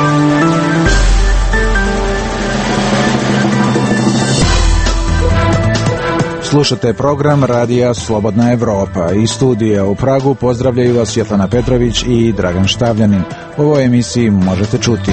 Slušate program Radija Slobodna Evropa. Iz studija u Pragu pozdravljaju vas Svetlana Petrović i Dragan Štavljanin. U ovoj emisiji možete čuti: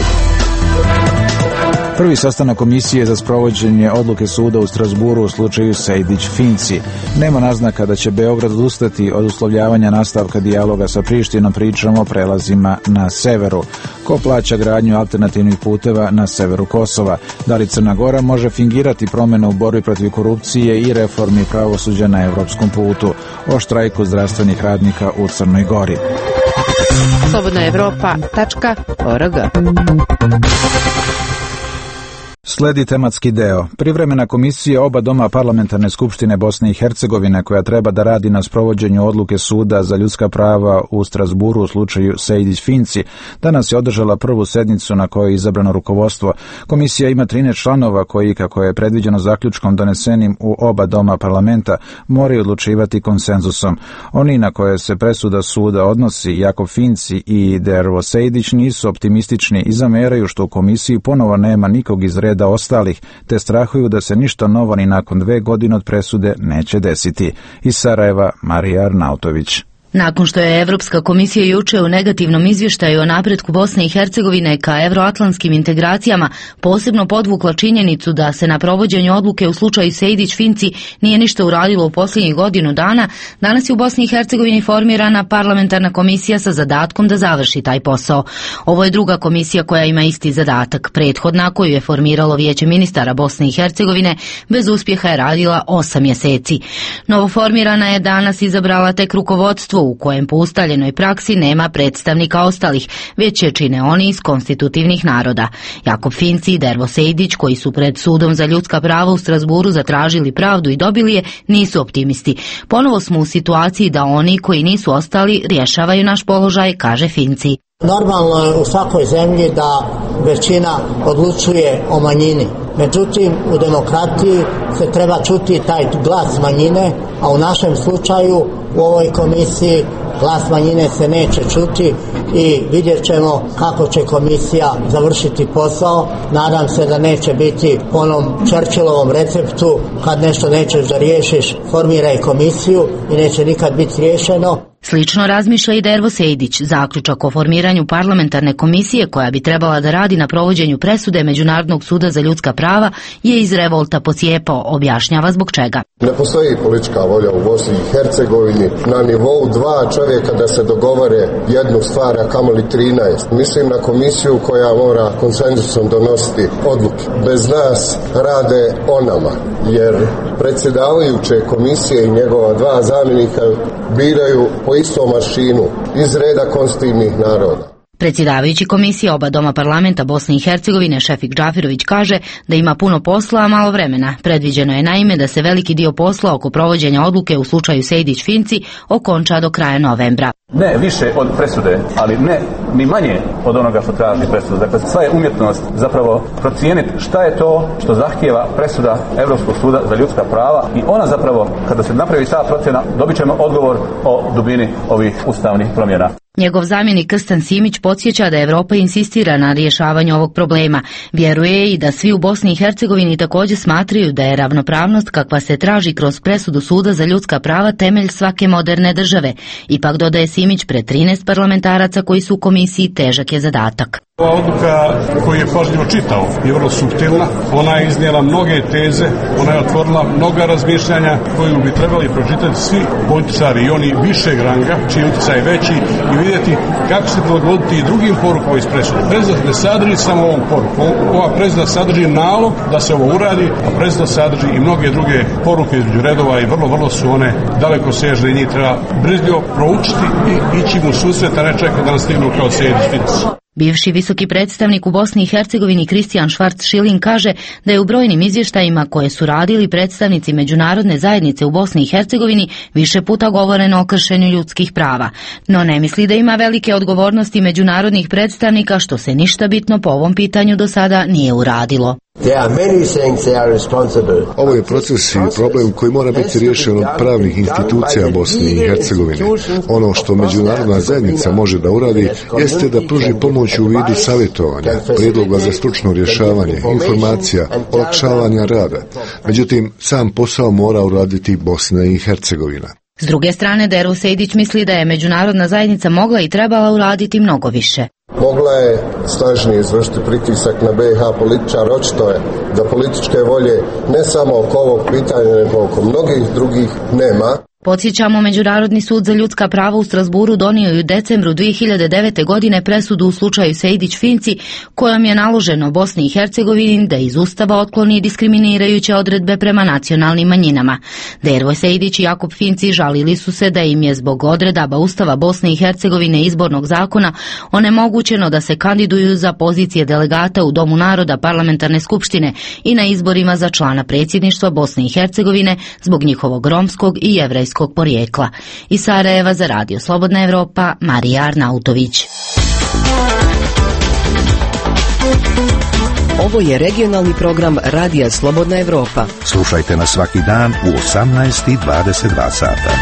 prvi sastanak komisije za sprovođenje odluke suda u Strasburu u slučaju Sejdić-Finci. Nema naznaka da će Beograd odustati od uslovljavanja nastavka dijaloga sa Prištinom, pričom o prelazima na severu. Ko plaća gradnju alternativnih puteva na severu Kosova? Da li Crna Gora može fingirati promjene u borbi protiv korupcije i reformi pravosuđa na evropskom putu? O štrajku zdravstvenih radnika u Crnoj Gori. slobodnaevropa.org. Sledi tematski deo. Privremena komisija oba doma parlamentarne skupštine Bosne i Hercegovine, koja treba da radi na sprovođenju odluke suda za ljudska prava u Strasburu u slučaju Sejdić-Finci, danas je održala prvu sednicu na kojoj je izabrano rukovodstvo. Komisija ima 13 članova koji, kako je predviđeno zaključkom donesenim u oba doma parlamenta, moraju odlučivati konsenzusom. Oni na koje se presuda suda odnosi, Jakov Finci i Dervo Sejdić, nisu optimistični i zameraju što u komisiji ponovo nema nikog iz reda ostalih, te strahuju da se ništa novo ni nakon 2 godine od presude neće desiti. Iz Sarajeva, Marija Arnautović. Nakon što je Evropska komisija juče u negativnom izvještaju o napretku Bosne i Hercegovine ka evroatlantskim integracijama posebno podvukla činjenicu da se na provođenju odluke u slučaju Sejdić-Finci nije ništa uradilo u posljednjih godinu dana, danas je u Bosni i Hercegovini formirana parlamentarna komisija sa zadatkom da završi taj posao. Ovo je druga komisija koja ima isti zadatak. Prethodna, koju je formiralo Vijeće ministara Bosne i Hercegovine, bez uspjeha je radila 8 mjeseci. Novoformirana je danas izabrala tek rukovodstvo, u kojem po ustaljenoj praksi nema predstavnika ostalih, već je čine oni iz konstitutivnih naroda. Jakov Finci i Dervo Sejdić, koji su pred sudom za ljudska prava u Strasburu zatražili pravdu i dobili je, nisu optimisti. Ponovo smo u situaciji da oni koji nisu ostali rješavaju naš položaj, kaže Finci. Normalno je u svakoj zemlji da većina odlučuje o manjini. Međutim, u demokratiji se treba čuti taj glas manjine, a u našem slučaju u ovoj komisiji glas manjine se neće čuti i vidjet ćemo kako će komisija završiti posao. Nadam se da neće biti po onom Churchillovom receptu: kad nešto nećeš da riješiš, formiraj komisiju, i neće nikad biti riješeno. Slično razmišlja i Dervo Sejdić. Zaključak o formiranju parlamentarne komisije koja bi trebala da radi na provođenju presude Međunarodnog suda za ljudska prava je iz revolta posijepao, objašnjava zbog čega. Ne postoji politička volja u Bosni i Hercegovini na nivou 2 čovjeka da se dogovore jednu stvar, a kamoli 13. Mislim na komisiju koja mora konsenzusom donositi odluke. Bez nas rade o nama, jer predsjedavajuće komisije i njegova 2 zamjenika biraju po istom mašinu iz reda konstitutivnih naroda. Predsjedavajući komisije oba doma parlamenta Bosne i Hercegovine Šefik Džafirović kaže da ima puno posla, a malo vremena. Predviđeno je naime da se veliki dio posla oko provođenja odluke u slučaju Sejdić-Finci okonča do kraja novembra. Ne više od presude, ali ne ni manje od onoga što traži presuda. Dakle, sva je umjetnost zapravo procijeniti šta je to što zahtijeva presuda Europskog suda za ljudska prava, i ona zapravo, kada se napravi ta procjena, dobit ćemo odgovor o dubini ovih ustavnih promjena. Njegov zamjenik Krstan Simić podsjeća da Evropa insistira na rješavanju ovog problema. Vjeruje i da svi u Bosni i Hercegovini također smatraju da je ravnopravnost kakva se traži kroz presudu suda za ljudska prava temelj svake moderne države. Ipak, dodaje Simić, pred 13 parlamentaraca koji su u komisiji težak je zadatak. Ova odluka koju je pažljivo čitao je vrlo suptilna, ona je iznijela mnoge teze, ona je otvorila mnoga razmišljanja koju bi trebali pročitati svi političari i oni višeg ranga, čiji utjecaj je veći, i vidjeti kako se prilagoditi i drugim porukama iz presude. Presuda ne sadrži samo ovom poruku, ova presuda sadrži nalog da se ovo uradi, a presuda sadrži i mnoge druge poruke između redova i vrlo su one dalekosežne i njih treba brzljivo proučiti i ići mu susret, a ne čekati da nas stignu kao Sejdić-Finci. Bivši visoki predstavnik u Bosni i Hercegovini Kristijan Švarc-Šilin kaže da je u brojnim izvještajima koje su radili predstavnici međunarodne zajednice u Bosni i Hercegovini više puta govoreno o kršenju ljudskih prava. No ne misli da ima velike odgovornosti međunarodnih predstavnika, što se ništa bitno po ovom pitanju do sada nije uradilo. Ovo je proces i problem koji mora biti riješen od pravnih institucija Bosne i Hercegovine. Ono što međunarodna zajednica može da uradi jeste da pruži pomoć u vidu savjetovanja, prijedloga za stručno rješavanje, informacija, olakšavanja rada. Međutim, sam posao mora uraditi Bosna i Hercegovina. S druge strane, Dero Sejdić misli da je međunarodna zajednica mogla i trebala uraditi mnogo više. Mogla je snažnije izvršiti pritisak na BiH političara. Očito je da političke volje ne samo oko ovog pitanja, nego oko mnogih drugih nema. Podsjećamo, Međunarodni sud za ljudska prava u Strasburu donio je u decembru 2009. godine presudu u slučaju Sejdić-Finci, kojom je naloženo Bosni i Hercegovini da iz Ustava otkloni diskriminirajuće odredbe prema nacionalnim manjinama. Dervoj Sejdić i Jakub Finci žalili su se da im je zbog odredaba Ustava Bosne i Hercegovine i izbornog zakona onemogućeno da se kandiduju za pozicije delegata u Domu naroda Parlamentarne skupštine i na izborima za člana predsjedništva Bosne i Hercegovine zbog njihovog romskog i jevrejskog porijekla. Iz Sarajeva za Radio Slobodna Evropa, Marija Arnautović. Ovo je regionalni program Radija Slobodna Evropa. Slušajte nas svaki dan u 18:22 sata.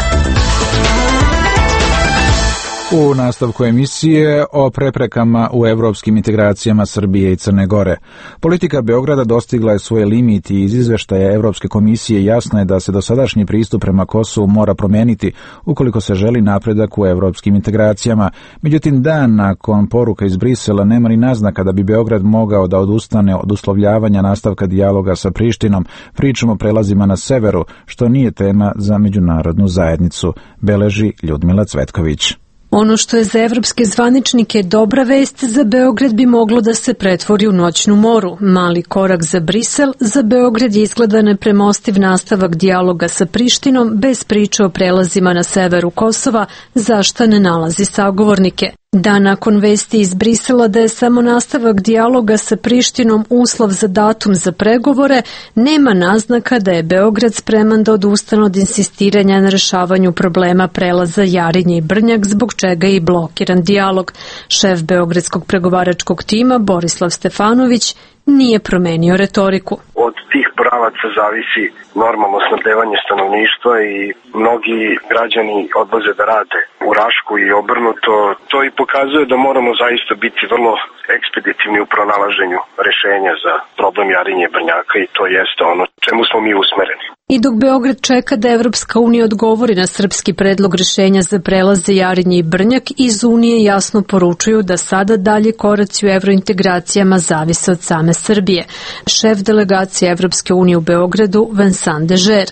U nastavku emisije o preprekama u evropskim integracijama Srbije i Crne Gore. Politika Beograda dostigla je svoje limit i iz izveštaja Evropske komisije jasno je da se dosadašnji pristup prema Kosovu mora promeniti ukoliko se želi napredak u evropskim integracijama. Međutim, dan nakon poruka iz Brisela nema ni naznaka da bi Beograd mogao da odustane od uslovljavanja nastavka dijaloga sa Prištinom. Pričom o prelazima na severu, što nije tema za međunarodnu zajednicu, beleži Ljudmila Cvetković. Ono što je za evropske zvaničnike dobra vest, za Beograd bi moglo da se pretvori u noćnu moru. Mali korak za Brisel, za Beograd je izgleda nepremostiv nastavak dijaloga sa Prištinom bez priče o prelazima na severu Kosova, za šta ne nalazi sagovornike. Dan nakon vesti iz Brisela da je samo nastavak dijaloga sa Prištinom uslov za datum za pregovore, nema naznaka da je Beograd spreman da odustane od insistiranja na rešavanju problema prelaza Jarinje i Brnjak, zbog čega je i blokiran dijalog. Šef beogradskog pregovaračkog tima Borislav Stefanović nije promenio retoriku. Od tih pravaca zavisi normalno snabdevanje stanovništva i mnogi građani odlaze da rade u Rašku i obrnuto. To i pokazuje da moramo zaista biti vrlo ekspeditivni u pronalaženju rešenja za problem Jarinje i Brnjaka i to jeste ono čemu smo mi usmereni. I dok Beograd čeka da Evropska unija odgovori na srpski predlog rešenja za prelaze Jarinje i Brnjak, iz Unije jasno poručuju da sada dalje koraci u evrointegracijama zavise od same Srbije. Šef delegacije Evropske unije u Beogradu, Vincent Dežer.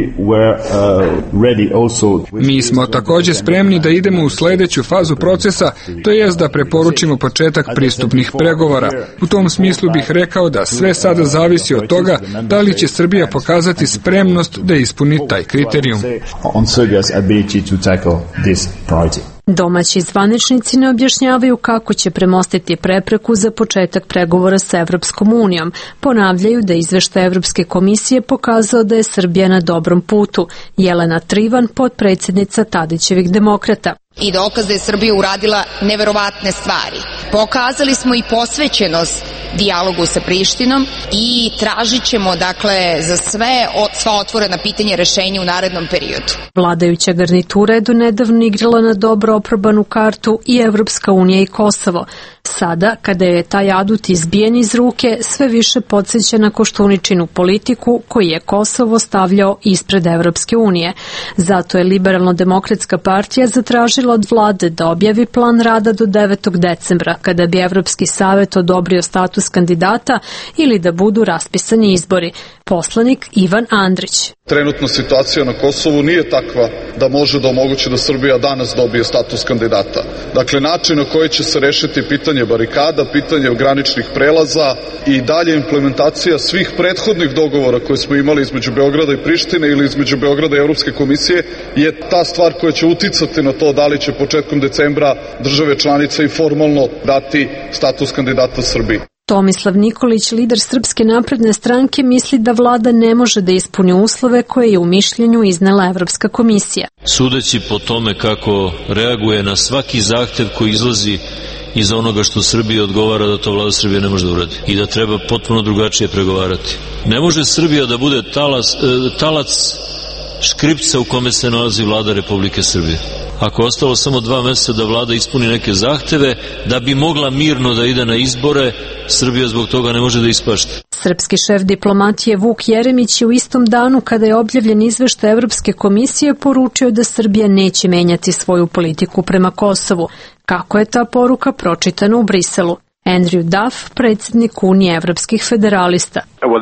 Mi smo također spremni da idemo u sljedeću fazu procesa, to jest da preporučimo početak pristupnih pregovora. U tom smislu bih rekao da sve sada zavisi od toga da li će Srbija pokazati spremnost da ispuni taj kriterijum. Domaći zvaničnici ne objašnjavaju kako će premostiti prepreku za početak pregovora sa Evropskom unijom. Ponavljaju da izveštaj Evropske komisije pokazao da je Srbija na dobrom putu. Jelena Trivan, potpredsjednica Tadićevih demokrata. I dokaz da je Srbija uradila neverovatne stvari. Pokazali smo i posvećenost dijalogu sa Prištinom i tražit ćemo dakle za sva otvorena pitanja rešenja u narednom periodu. Vladajuća garnitura je donedavno igrala na dobro oprobanu kartu i Evropska unija i Kosovo. Sada, kada je taj adut izbijen iz ruke, sve više podsjeća na Koštuničinu politiku koji je Kosovo stavljao ispred Evropske unije. Zato je Liberalno-demokratska partija zatražila od vlade da objavi plan rada do 9. decembra, kada bi Evropski savet odobrio status kandidata ili da budu raspisani izbori. Poslanik Ivan Andrić. Trenutna situacija na Kosovu nije takva da može da omogući da Srbija danas dobije status kandidata. Dakle, način na koji će se rešiti pitanje barikada, pitanje graničnih prelaza i dalje implementacija svih prethodnih dogovora koje smo imali između Beograda i Prištine ili između Beograda i Evropske komisije je ta stvar koja će uticati na to da li će početkom decembra države članice i formalno dati status kandidata Srbiji. Tomislav Nikolić, lider Srpske napredne stranke, misli da vlada ne može da ispuni uslove koje je u mišljenju iznela Evropska komisija. Sudeći po tome kako reaguje na svaki zahtev koji izlazi iza onoga što Srbiji odgovara da to vlada Srbije ne može da uradi i da treba potpuno drugačije pregovarati. Ne može Srbija da bude talac škripca u kome se nalazi vlada Republike Srbije. Ako je ostalo samo 2 meseca da vlada ispuni neke zahteve, da bi mogla mirno da ide na izbore, Srbija zbog toga ne može da ispašta. Srpski šef diplomatije Vuk Jeremić je u istom danu kada je objavljen izveštaj Evropske komisije poručio da Srbija neće menjati svoju politiku prema Kosovu. Kako je ta poruka pročitana u Briselu? Andrew Duff, predsjednik Unije evropskih federalista.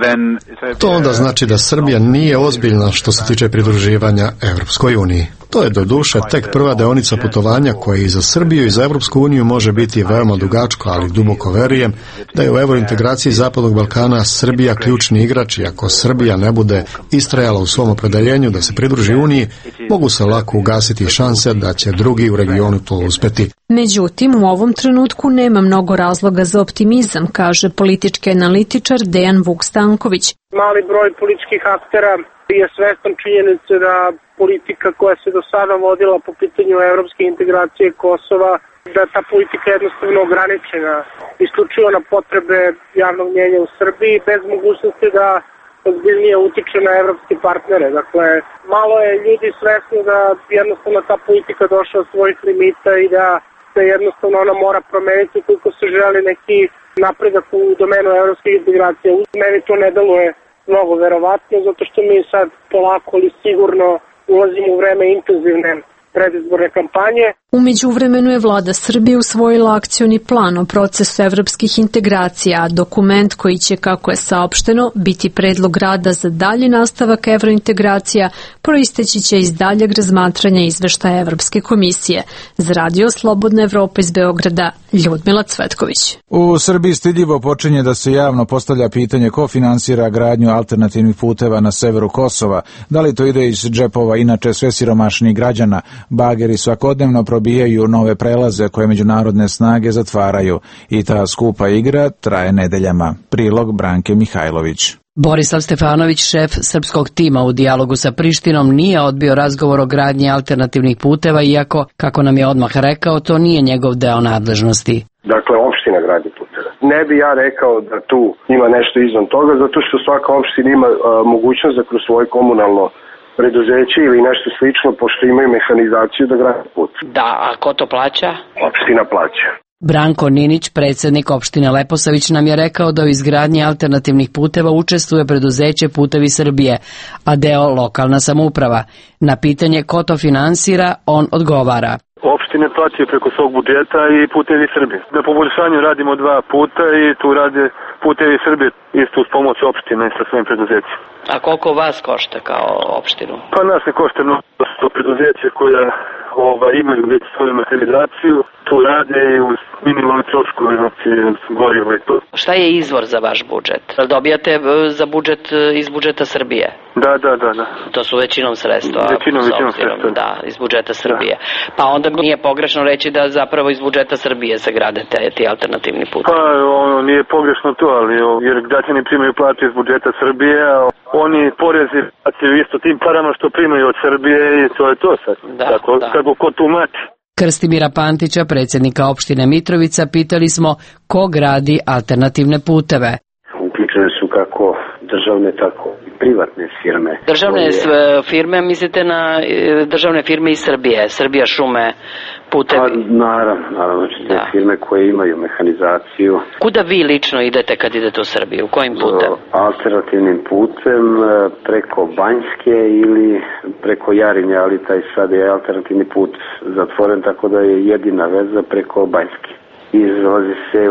To onda znači da Srbija nije ozbiljna što se tiče pridruživanja Evropskoj uniji. To je do duše tek prva deonica putovanja koja i za Srbiju i za Evropsku uniju može biti veoma dugačko, ali duboko verujem da je u eurointegraciji Zapadnog Balkana Srbija ključni igrač i ako Srbija ne bude istrajala u svom opredeljenju da se pridruži Uniji, mogu se lako ugasiti šanse da će drugi u regionu to uspeti. Međutim, u ovom trenutku nema mnogo razloga za optimizam, kaže politički analitičar Dejan Vuk-Stanković. Mali broj političkih aktera je svestan činjenice da politika koja se do sada vodila po pitanju evropske integracije Kosova, da ta politika je jednostavno ograničena isključivo na potrebe javnog mnjenja u Srbiji, bez mogućnosti da ozbiljnije utiče na evropske partnere. Dakle, malo je ljudi svesno da jednostavno ta politika došla od svojih limita i da se jednostavno ona mora promeniti ukoliko se želi neki napredak u domenu evropskih integracija. Meni to ne deluje mnogo verovatno, zato što mi sad polako ali sigurno ulazimo u vreme intenzivne predizborne kampanje. U međuvremenu je vlada Srbije usvojila akcioni plan o procesu evropskih integracija, a dokument koji će, kako je saopšteno, biti predlog rada za dalji nastavak evrointegracija, proisteći će iz daljeg razmatranja izveštaja Evropske komisije. Za Radio Slobodna Evropa iz Beograda, Ljudmila Cvetković. U Srbiji stidljivo počinje da se javno postavlja pitanje ko finansira gradnju alternativnih puteva na severu Kosova. Da li to ide iz džepova inače sve siromašnijih građana? Bageri svakodnevno probijaju nove prelaze koje međunarodne snage zatvaraju i ta skupa igra traje nedeljama. Prilog Branke Mihajlović. Borislav Stefanović, šef srpskog tima u dijalogu sa Prištinom, nije odbio razgovor o gradnji alternativnih puteva, iako, kako nam je odmah rekao, to nije njegov deo nadležnosti. Dakle, opština gradi puteve. Ne bi ja rekao da tu ima nešto izvan toga, zato što svaka opština ima mogućnost da kroz svoje komunalno preduzeće ili nešto slično, pošto imaju mehanizaciju da grade put. Da, a ko to plaća? Opština plaća. Branko Ninić, predsjednik opštine Leposavić, nam je rekao da u izgradnji alternativnih puteva učestvuje preduzeće Putevi Srbije, a deo lokalna samouprava. Na pitanje ko to finansira, on odgovara. Opštine plaćaju preko svog budžeta i Putevi Srbije. Na poboljšanju radimo 2 puta i tu rade Putevi Srbije isto uz pomoć opštine sa svojim preduzećima. A koliko vas košta kao opštinu? Pa nas ne košta mnogo, to preduzeće koja imaju već svoju mehanizaciju, tu rade i uz minimalne troškove, znači gorivo i to. Šta je izvor za vaš budžet? Dobijate za budžet iz budžeta Srbije? Da. To su većinom sredstva. Većinom sredstva. Da, iz budžeta Srbije. Da. Pa onda nije pogrešno reći da zapravo iz budžeta Srbije se grade ti alternativni put. Pa nije pogrešno to, ali jer građani primaju plate iz budžeta Srbije, a oni porezi plaćaju isto tim parama što primaju od Srbije i to je to sad. Kako ko tumači. Krstimira Pantića, predsjednika opštine Mitrovica, pitali smo ko gradi alternativne puteve. Uključene su kako državne, tako i privatne firme. Državne firme, mislite na državne firme iz Srbije, Srbija šume, putevi? Pa, naravno, te firme koje imaju mehanizaciju. Kuda vi lično idete kad idete u Srbiju? Kojim putem? Alternativnim putem, preko Banjske ili preko Jarinja, ali taj sad je alternativni put zatvoren, tako da je jedina veza preko Banjske. Izlazi se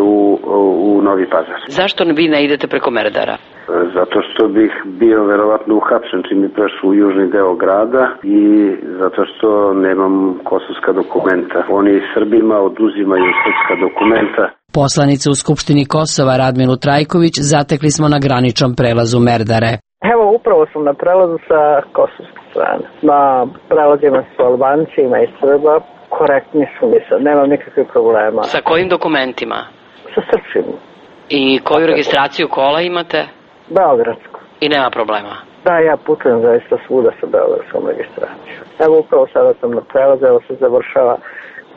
u Novi Pazar. Zašto vi ne idete preko Merdara? Zato što bih bio verovatno uhapšen čim bi prešao u južni deo grada i zato što nemam kosovska dokumenta. Oni Srbima oduzimaju srpska dokumenta. Poslanice u Skupštini Kosova Radmilu Trajković zatekli smo na graničnom prelazu Merdare. Evo, upravo sam na prelazu sa kosovske strane. Na prelazima su Albancima i Srba. Korektni su mi sad, nemam nikakvih problema. Sa kojim dokumentima? Sa srpskim. I koju registraciju kola imate? Beogradsku. I nema problema? Da, ja putujem zaista svuda sa beogradskom registracijom. Evo upravo sada sam na prelazu, evo se završava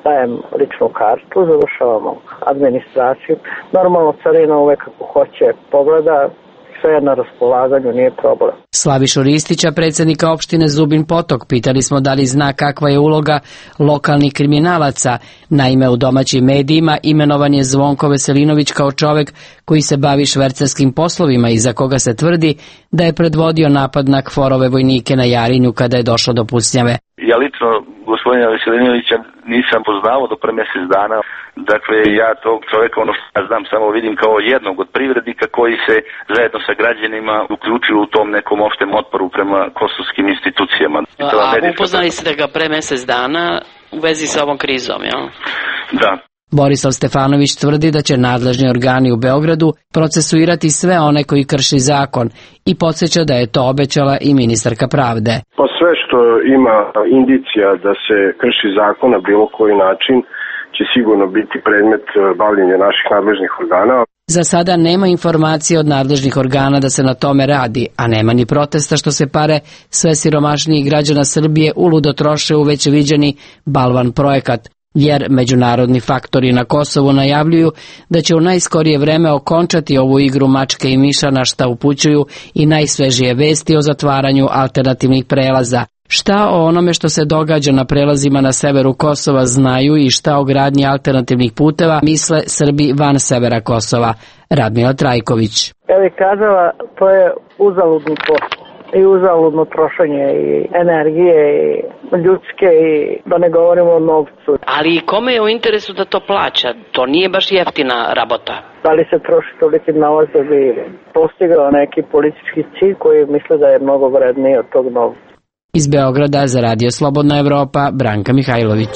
dajem ličnu kartu, završavamo administraciju. Normalno carina uvek ako hoće pogleda, sve je na raspolaganju, nije problem. Slavišu Ristića, predsjednika opštine Zubin Potok, pitali smo da li zna kakva je uloga lokalnih kriminalaca. Naime, u domaćim medijima imenovan je Zvonko Veselinović kao čovek koji se bavi švercarskim poslovima i za koga se tvrdi da je predvodio napad na KFOR-ove vojnike na Jarinju kada je došlo do pucnjave. Ja lično gospodina Veselinovića nisam poznao do pre mjesec dana. Dakle, ja tog čovjeka, ono što ja znam, samo vidim kao jednog od privrednika koji se zajedno sa građanima uključuju u tom nekom opštem otporu prema kosovskim institucijama. A upoznali ste ga pre mjesec dana u vezi sa ovom krizom, jel? Da. Borislav Stefanović tvrdi da će nadležni organi u Beogradu procesuirati sve one koji krši zakon i podsjeća da je to obećala i ministarka pravde. Pa sve što ima indicija da se krši zakon na bilo koji način će sigurno biti predmet bavljenja naših nadležnih organa. Za sada nema informacije od nadležnih organa da se na tome radi, a nema ni protesta što se pare sve siromašnijih građana Srbije uludo troše u već viđeni balvan projekat, jer međunarodni faktori na Kosovu najavljuju da će u najskorije vreme okončati ovu igru mačke i miša, na šta upućuju i najsvežije vesti o zatvaranju alternativnih prelaza. Šta o onome što se događa na prelazima na severu Kosova znaju i šta o gradnji alternativnih puteva misle Srbi van severa Kosova? Radmila Trajković. Ja bih kazala, to je uzaludni posao i uzaludno trošenje i energije i ljudske i da ne govorimo o novcu. Ali kome je u interesu da to plaća? To nije baš jeftina rabota. Da li se troši toliki novac da bi postigao neki politički cilj koji misle da je mnogo vredniji od tog novca? Iz Beograda za Radio Slobodna Evropa, Branka Mihajlović.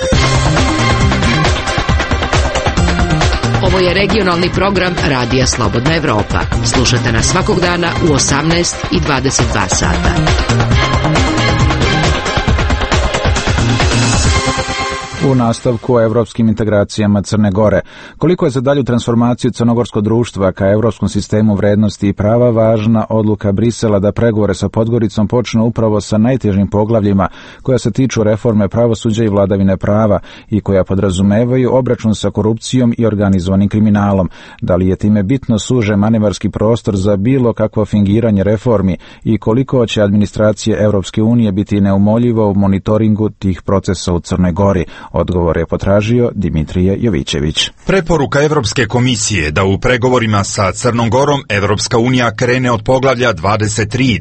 Ovo je regionalni program Radija Slobodna Evropa. Slušajte nas svakog dana u 18 i 22 sata. U nastavku o evropskim integracijama Crne Gore. Koliko je za dalju transformaciju crnogorskog društva ka evropskom sistemu vrednosti i prava važna odluka Brisela da pregovore sa Podgoricom počnu upravo sa najtežim poglavljima koja se tiču reforme pravosuđa i vladavine prava i koja podrazumevaju obračun sa korupcijom i organizovanim kriminalom. Da li je time bitno suže manevarski prostor za bilo kakvo fingiranje reformi i koliko će administracije Evropske unije biti neumoljivo u monitoringu tih procesa u Crnoj Gori? Odgovor je potražio Dimitrije Jovićević. Preporuka Evropske komisije da u pregovorima sa Crnom Gorom Evropska unija krene od poglavlja 23 i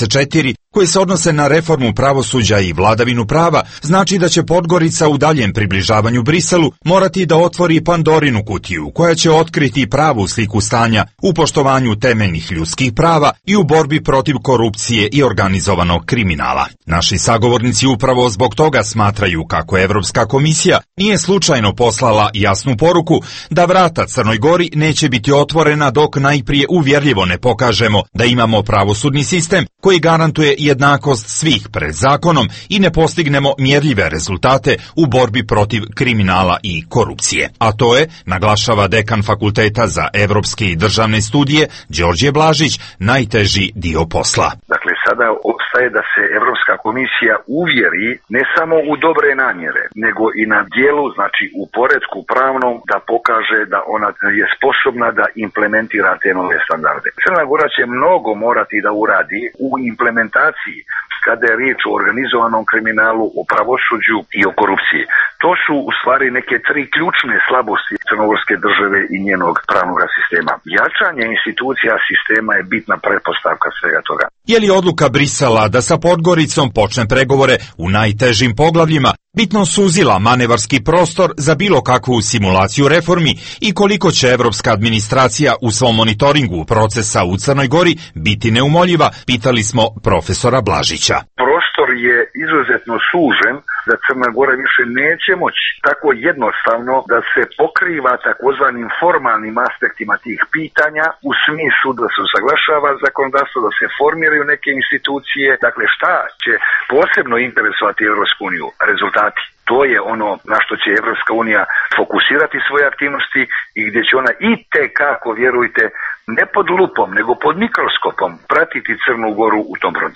24 koji se odnose na reformu pravosuđa i vladavinu prava, znači da će Podgorica u daljem približavanju Briselu morati da otvori Pandorinu kutiju koja će otkriti pravu sliku stanja u poštovanju temeljnih ljudskih prava i u borbi protiv korupcije i organizovanog kriminala. Naši sagovornici upravo zbog toga smatraju kako Evropska komisija nije slučajno poslala jasnu poruku da vrata Crnoj Gori neće biti otvorena dok najprije uvjerljivo ne pokažemo da imamo pravosudni sistem koji garantuje jednakost svih pred zakonom i ne postignemo mjerljive rezultate u borbi protiv kriminala i korupcije. A to je, naglašava dekan Fakulteta za evropske i državne studije Đorđe Blažić, najteži dio posla. Dakle, sada ostaje da se Evropska komisija uvjeri ne samo u dobre namjere, nego i na dijelu, znači u poretku pravnom, da pokaže da ona je sposobna da implementira te nove standarde. Crna Gora će mnogo morati da uradi u implementaciji kada je riječ o organizovanom kriminalu, o pravosuđu i o korupciji. To su u stvari neke tri ključne slabosti crnogorske države i njenog pravnog sistema. Jačanje institucija sistema je bitna pretpostavka svega toga. Je li odluka Brisela da sa Podgoricom počne pregovore u najtežim poglavljima bitno suzila manevarski prostor za bilo kakvu simulaciju reformi i koliko će evropska administracija u svom monitoringu procesa u Crnoj Gori biti neumoljiva, pitali smo profesora Blažića. Prostor je izuzetno sužen da Crna Gora više neće moći tako jednostavno da se pokriva takozvanim formalnim aspektima tih pitanja u smislu da se usaglašava zakonodavstvo, da se formiraju neke institucije. Dakle, šta će posebno interesovati Evropsku uniju? Rezultati. To je ono na što će Evropska unija fokusirati svoje aktivnosti i gdje će ona i tekako, vjerujte, ne pod lupom, nego pod mikroskopom pratiti Crnu Goru u tom procesu.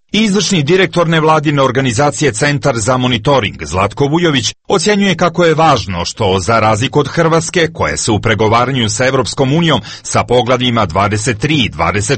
Izvršni direktor nevladine organizacije Centar za monitoring Zlatko Vujović ocjenjuje kako je važno što, za razliku od Hrvatske, koja se u pregovaranju sa Evropskom unijom sa poglavljima 23 i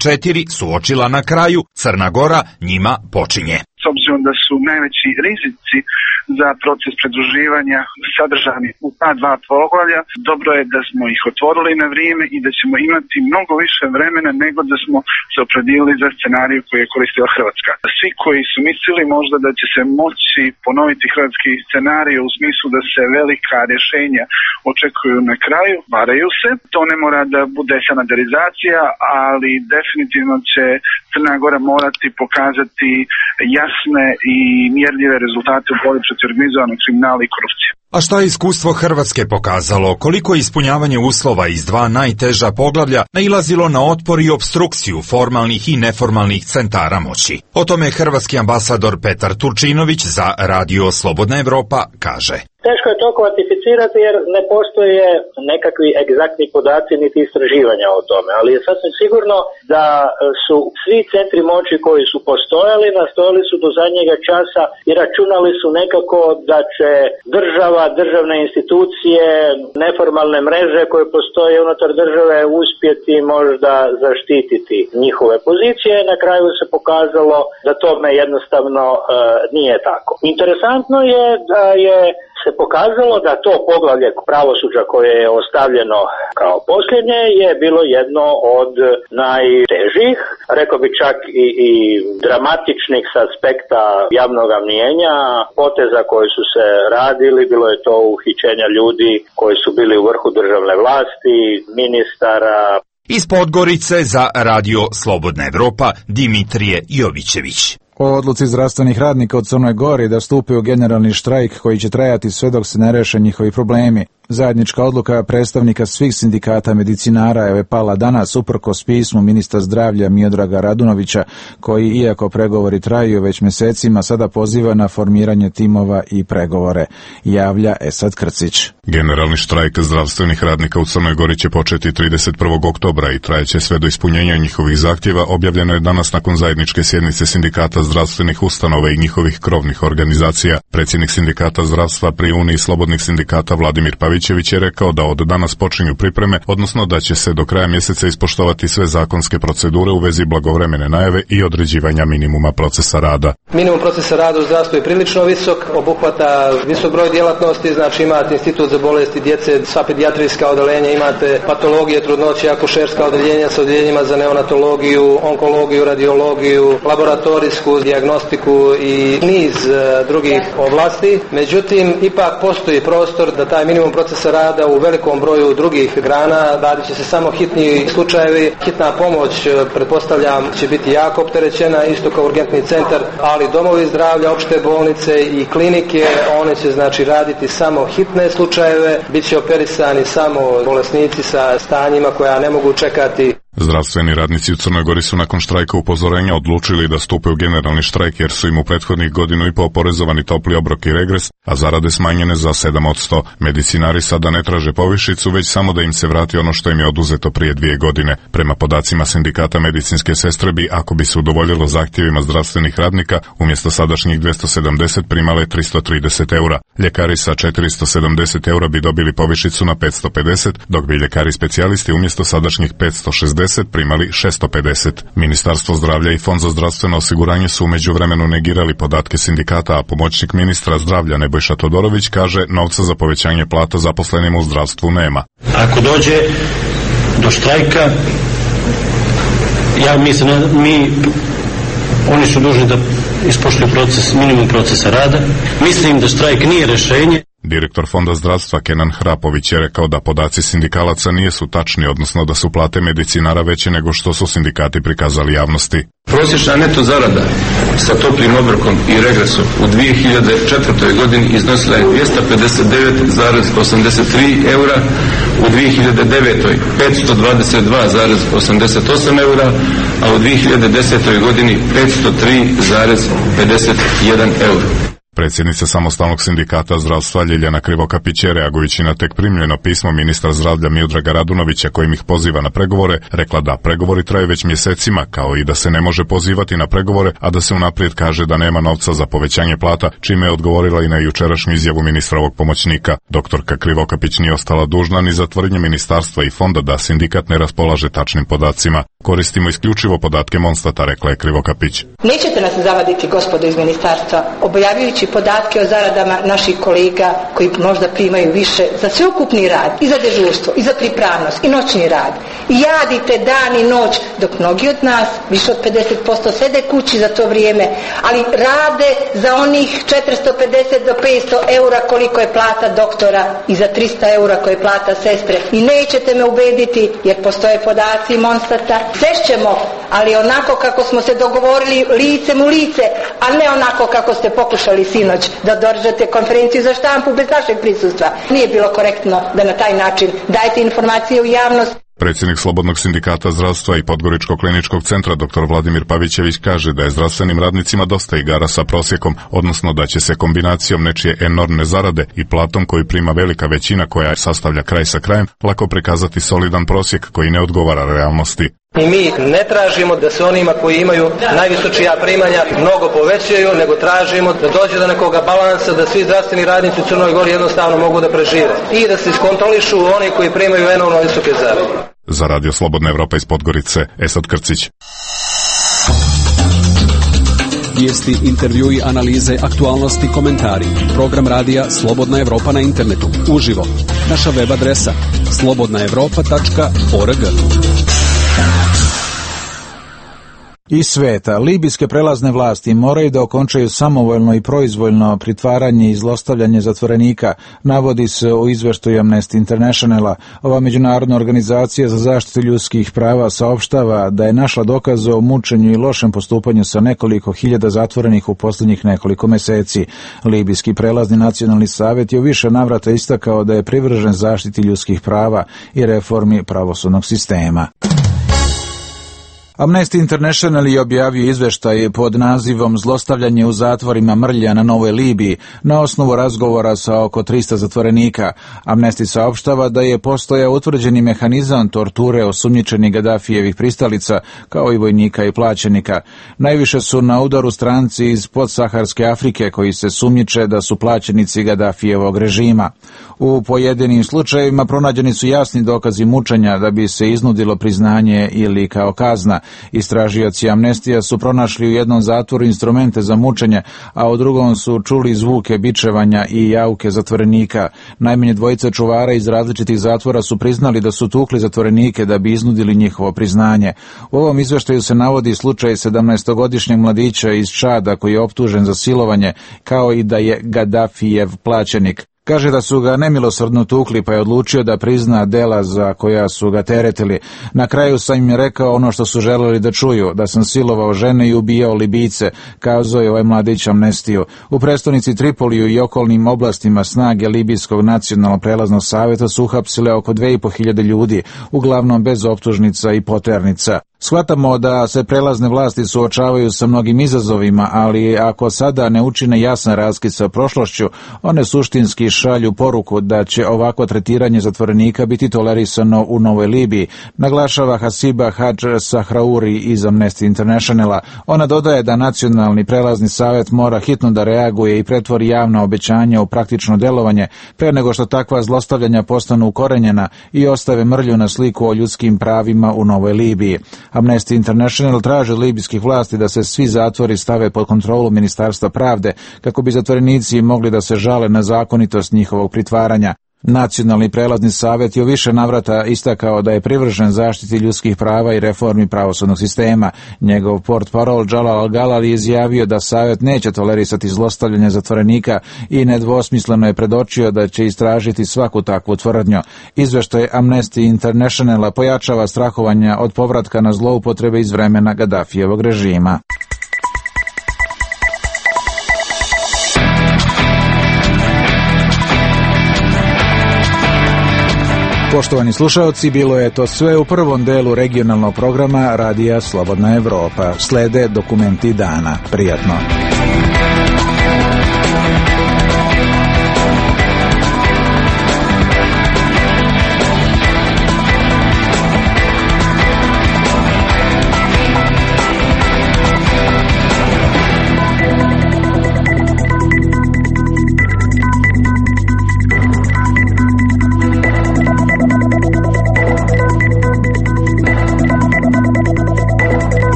24 suočila na kraju, Crna Gora njima počinje. S obzirom da su najveći rizici za proces pridruživanja sadržani u ta dva poglavlja, dobro je da smo ih otvorili na vrijeme i da ćemo imati mnogo više vremena nego da smo se opredijelili za scenariju koji je koristila Hrvatska. Svi koji su mislili možda da će se moći ponoviti hrvatski scenarij u smislu da se velika rješenja očekuju na kraju, varaju se. To ne mora da bude standardizacija, ali definitivno će Crna Gora morati pokazati jasne i mjerljive rezultate u borbi protiv organizovanog kriminala i korupcije. A šta je iskustvo Hrvatske pokazalo? Koliko je ispunjavanje uslova iz dva najteža poglavlja nailazilo na otpor i opstrukciju formalnih i neformalnih centara moći? O tome hrvatski ambasador Petar Turčinović za Radio Slobodna Evropa kaže. Teško je to kvantificirati jer ne postoje nekakvi egzaktni podaci niti istraživanja o tome, ali je sasvim sigurno da su svi centri moći koji su nastojali su do zadnjega časa i računali su nekako da će država, državne institucije, neformalne mreže koje postoje unutar države uspjeti možda zaštititi njihove pozicije. Na kraju se pokazalo da tome jednostavno nije tako. Interesantno je da je se pokazalo da to poglavlje pravosuđa koje je ostavljeno kao posljednje je bilo jedno od najtežih, rekao bi čak i dramatičnih s aspekta javnog mnijenja, poteza koji su se radili, bilo je to uhićenja ljudi koji su bili u vrhu državne vlasti, ministara. Iz Podgorice za Radio Slobodna Evropa Dimitrije Jovićević. O odluci zdravstvenih radnika u Crnoj Gori da stupe u generalni štrajk koji će trajati sve dok se ne reše njihovi problemi. Zajednička odluka predstavnika svih sindikata medicinara je pala danas uprkos pismu ministra zdravlja Miodraga Radunovića, koji, iako pregovori traju već mjesecima, sada poziva na formiranje timova i pregovore, javlja Esad Krcić. Generalni štrajk zdravstvenih radnika u Crnoj Gori će početi 31. oktobra i trajeće sve do ispunjenja njihovih zahtjeva, objavljeno je danas nakon zajedničke sjednice sindikata zdravstvenih ustanova i njihovih krovnih organizacija. Predsjednik sindikata zdravstva pri Uniji slobodnih sindikata Vladimir Pavićević je rekao da od danas počinju pripreme, odnosno da će se do kraja mjeseca ispoštovati sve zakonske procedure u vezi blagovremene najave i određivanja minimuma procesa rada. Minimum procesa rada u zdravstvu je prilično visok, obuhvata visok broj djelatnosti, znači imate institut za bolesti djece, sva pedijatrijska odeljenja, imate patologije, trudnoće, akušerska odeljenja sa odeljenjima za neonatologiju, onkologiju, radiologiju, laboratorijsku dijagnostiku i niz drugih oblasti. Međutim, ipak postoji prostor da taj minimum procesa rada u velikom broju drugih grana, radit će se samo hitni slučajevi, hitna pomoć, pretpostavljam, će biti jako opterećena, isto kao urgentni centar, ali domovi zdravlja, opšte bolnice i klinike, one će znači raditi samo hitne slučajeve, bit će operisani samo bolesnici sa stanjima koja ne mogu čekati. Zdravstveni radnici u Crnoj Gori su nakon štrajka upozorenja odlučili da stupe u generalni štrajk jer su im u prethodnih godinu i pol oporezovani topli obrok i regres, a zarade smanjene za 7%. Medicinari sada ne traže povišicu, već samo da im se vrati ono što im je oduzeto prije 2 godine. Prema podacima sindikata medicinske sestre bi, ako bi se udovoljilo zahtjevima zdravstvenih radnika, umjesto sadašnjih 270 primale 330 eura. Ljekari sa 470 eura bi dobili povišicu na 550, dok bi ljekari specijalisti umjesto sadašnjih 560 primali 650. Ministarstvo zdravlja i Fond za zdravstveno osiguranje su u međuvremenu negirali podatke sindikata, a pomoćnik ministra zdravlja Nebojša Todorović kaže novca za povećanje plata zaposlenima u zdravstvu nema. Ako dođe do štrajka, ja mislim, oni su dužni da ispoštuju minimum procesa rada. Mislim da štrajk nije rješenje. Direktor Fonda zdravstva Kenan Hrapović je rekao da podaci sindikalaca nisu tačni, odnosno da su plate medicinara veće nego što su sindikati prikazali javnosti. Prosječna neto zarada sa toplim obrokom i regresom u 2004. godini iznosila je 259,83 eura, u 2009. 522,88 eura, a u 2010. godini 503,51 eura. Predsjednica Samostalnog sindikata zdravstva Ljiljana Krivokapić je, reagujući na tek primljeno pismo ministra zdravlja Miodraga Radunovića kojim ih poziva na pregovore, rekla da pregovori traju već mjesecima, kao i da se ne može pozivati na pregovore, a da se unaprijed kaže da nema novca za povećanje plata, čime je odgovorila i na jučerašnju izjavu ministrovog pomoćnika. Doktorka Krivokapić nije ostala dužna ni za tvrdnje ministarstva i fonda da sindikat ne raspolaže tačnim podacima. Koristimo isključivo podatke Monstata, rekla je Krivokapić. Nećete nas zavaditi, gospodo iz ministarstva, objavljujući podatke o zaradama naših kolega koji možda primaju više za sveukupni rad, i za dežurstvo, i za pripravnost, i noćni rad. I jadite dan i noć, dok mnogi od nas, više od 50%, sede kući za to vrijeme, ali rade za onih 450 do 500 eura koliko je plata doktora i za 300 eura koje je plata sestre. I nećete me ubediti, jer postoje podaci Monstata. Sešćemo, ali onako kako smo se dogovorili licem u lice, a ne onako kako ste pokušali sinoć da održate konferenciju za štampu bez našeg prisustva. Nije bilo korektno da na taj način dajete informacije u javnost. Predsjednik Slobodnog sindikata zdravstva i Podgoričkog kliničkog centra dr. Vladimir Pavićević kaže da je zdravstvenim radnicima dosta igara sa prosjekom, odnosno da će se kombinacijom nečije enormne zarade i platom koju prima velika većina koja sastavlja kraj sa krajem lako prikazati solidan prosjek koji ne odgovara realnosti. I mi ne tražimo da se onima koji imaju najvisočija primanja mnogo povećaju, nego tražimo da dođe do nekoga balansa, da svi zdravstveni radnici u Crnoj Gori jednostavno mogu da prežive i da se iskontrolišu oni koji primaju enormno visoke zarade. Za Radio Slobodna Evropa iz Podgorice, Esad Krcić. Vijesti, intervjui, analize, aktualnosti, komentari. Program radija Slobodna Evropa na internetu. Uživo. Naša web adresa slobodnaevropa.org. Iz sveta, libijske prelazne vlasti moraju da okončaju samovoljno i proizvoljno pritvaranje i zlostavljanje zatvorenika, navodi se u izveštaju Amnesty Internationala. Ova međunarodna organizacija za zaštitu ljudskih prava saopštava da je našla dokaze o mučenju i lošem postupanju sa nekoliko hiljada zatvorenih u posljednjih nekoliko meseci. Libijski prelazni nacionalni savjet je u više navrata istakao da je privržen zaštiti ljudskih prava i reformi pravosudnog sistema. Amnesty International je objavio izveštaj pod nazivom Zlostavljanje u zatvorima mrlja na Novoj Libiji na osnovu razgovora sa oko 300 zatvorenika. Amnesty saopštava da je postojao utvrđeni mehanizam torture osumnjičenih Gadafijevih pristalica, kao i vojnika i plaćenika. Najviše su na udaru stranci iz podsaharske Afrike koji se sumnjiče da su plaćenici Gadafijevog režima. U pojedinim slučajevima pronađeni su jasni dokazi mučenja da bi se iznudilo priznanje ili kao kazna. Istražioci Amnestija su pronašli u jednom zatvoru instrumente za mučenje, a u drugom su čuli zvuke bičevanja i jauke zatvorenika. Najmanje dvojica čuvara iz različitih zatvora su priznali da su tukli zatvorenike da bi iznudili njihovo priznanje. U ovom izveštaju se navodi slučaj 17-godišnjeg mladića iz Čada koji je optužen za silovanje, kao i da je Gadafijev plaćenik. Kaže da su ga nemilosrdno tukli pa je odlučio da prizna dela za koja su ga teretili. Na kraju sam im rekao ono što su želeli da čuju, da sam silovao žene i ubijao Libijce, kazao je ovaj mladić Amnestiju. U prestonici Tripoliju i okolnim oblastima snage Libijskog nacionalnog prelaznog savjeta su uhapsile oko 2500 ljudi, uglavnom bez optužnica i poternica. Shvatamo da se prelazne vlasti suočavaju sa mnogim izazovima, ali ako sada ne učine jasan raskid sa prošlošću, one suštinski šalju poruku da će ovakvo tretiranje zatvorenika biti tolerisano u Novoj Libiji, naglašava Hasiba Hadž Sahrauri iz Amnesty Internationala. Ona dodaje da Nacionalni prelazni savjet mora hitno da reaguje i pretvori javna obećanja u praktično delovanje pre nego što takva zlostavljanja postanu ukorenjena i ostave mrlju na sliku o ljudskim pravima u Novoj Libiji. Amnesty International traži od libijskih vlasti da se svi zatvori stave pod kontrolu Ministarstva pravde kako bi zatvorenici mogli da se žale na zakonitost njihovog pritvaranja. Nacionalni prelazni savjet je u više navrata istakao da je privržen zaštiti ljudskih prava i reformi pravosudnog sistema. Njegov portparol Jalal Al-Galal je izjavio da savjet neće tolerisati zlostavljanje zatvorenika i nedvosmisleno je predočio da će istražiti svaku takvu tvrdnju. Izveštaj Amnesty Internationala pojačava strahovanja od povratka na zloupotrebe iz vremena Gadafijevog režima. Poštovani slušaoci, bilo je to sve u prvom delu regionalnog programa Radija Slobodna Evropa. Slede dokumenti dana. Prijatno.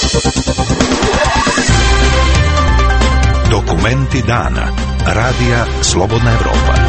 Dokumenti dana. Radija Slobodna Evropa.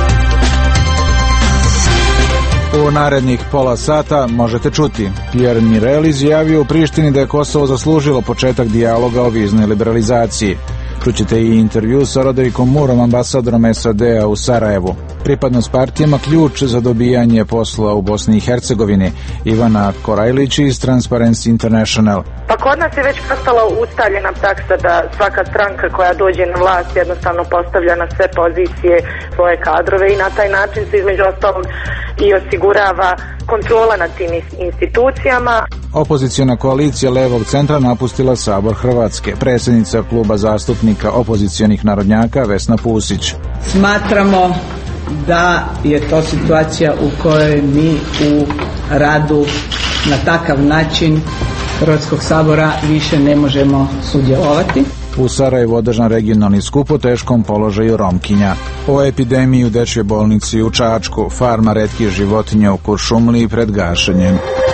U narednih pola sata možete čuti. Pierre Mirel izjavio u Prištini da je Kosovo zaslužilo početak dijaloga o viznoj liberalizaciji. Čućete i intervju sa Roderikom Murom, ambasadorom SAD-a u Sarajevu. Pripadnost partijama ključ za dobijanje posla u Bosni i Hercegovini. Ivana Korajlić iz Transparency International. Pa kod nas je već postala ustaljena praksa da svaka stranka koja dođe na vlast jednostavno postavlja na sve pozicije svoje kadrove i na taj način se između ostalog i osigurava kontrola nad tim institucijama. Opoziciona koalicija Levog centra napustila Sabor Hrvatske. Predsjednica kluba zastupnika opozicionih narodnjaka Vesna Pusić. Smatramo da je to situacija u kojoj mi u radu na takav način Hrvatskog sabora više ne možemo sudjelovati. U Sarajevu održan regionalni skup o teškom položaju Romkinja. O epidemiji u dečjoj bolnici u Čačku, farma retkih životinja u Kuršumliji pred gašenjem.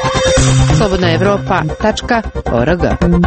slobodnaevropa.org.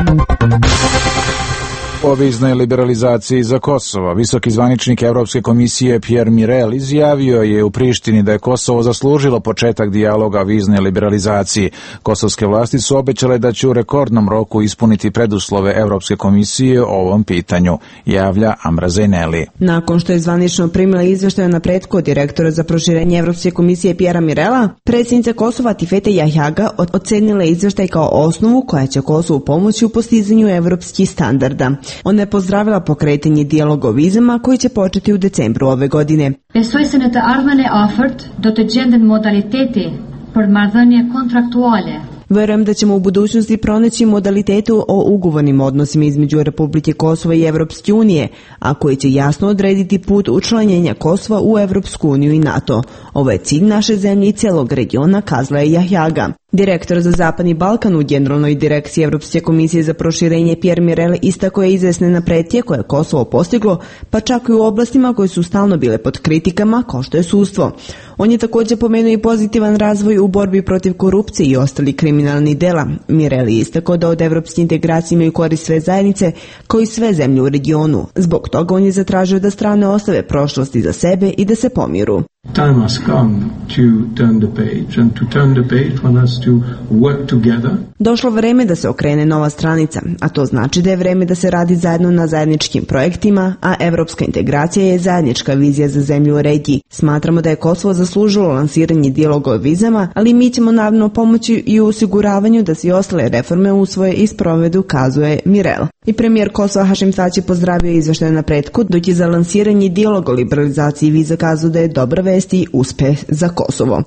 O viznoj liberalizaciji za Kosovo. Visoki zvaničnik Evropske komisije Pierre Mirel izjavio je u Prištini da je Kosovo zaslužilo početak dijaloga o viznoj liberalizaciji. Kosovske vlasti su obećale da će u rekordnom roku ispuniti preduslove Evropske komisije o ovom pitanju, javlja Amra Zejneli. Nakon što je zvanično primila izveštaj o napretku od direktora za proširenje Evropske komisije Pierre Mirela, predsjednica Kosova Tifete Jahjaga ocenila je izveštaj kao osnovu koja će Kosovu pomoći u postizanju evropskih standarda. Ona je pozdravila pokretanje dijaloga o vizama koji će početi u decembru ove godine. Besoj se në të ardhmen e afërt do të gjenden modaliteti për marrëdhënie kontraktuale. Verujem da ćemo u budućnosti pronaći modalitetu o ugovornim odnosima između Republike Kosova i Evropske unije, a koji će jasno odrediti put učlanjenja Kosova u Evropsku uniju i NATO. Ovo je cilj naše zemlje i celog regiona, kazala je Jahjaga. Direktor za Zapadni Balkan u Generalnoj direkciji Evropske komisije za proširenje Pierre Mirel istakao je izvesne napretke koje je Kosovo postiglo, pa čak i u oblastima koje su stalno bile pod kritikama, kao što je sudstvo. On je također pomenuo i pozitivan razvoj u borbi protiv korupcije i ostali kriminalnih dela. Mirel je istakao da od evropske integracije imaju korist sve zajednice, kao i sve zemlje u regionu. Zbog toga on je zatražio da strane ostave prošlosti za sebe i da se pomiru. Time has come to turn the page, and to turn the page one has to work together. Došlo vreme da se okrene nova stranica, a to znači da je vreme da se radi zajedno na zajedničkim projektima, a evropska integracija je zajednička vizija za zemlju u regiji. Smatramo da je Kosovo zaslužilo lansiranje dijaloga o vizama, ali mi ćemo naravno pomoći i u osiguravanju da se i ostale reforme usvoje i sprovedu, kazuje Mirel. I premijer Kosova Hašim Tači pozdravio izveštaj o napretku, dok je za lansiranje dijaloga o liberalizaciji viza kazao da je dobra vest i uspeh za Kosovo.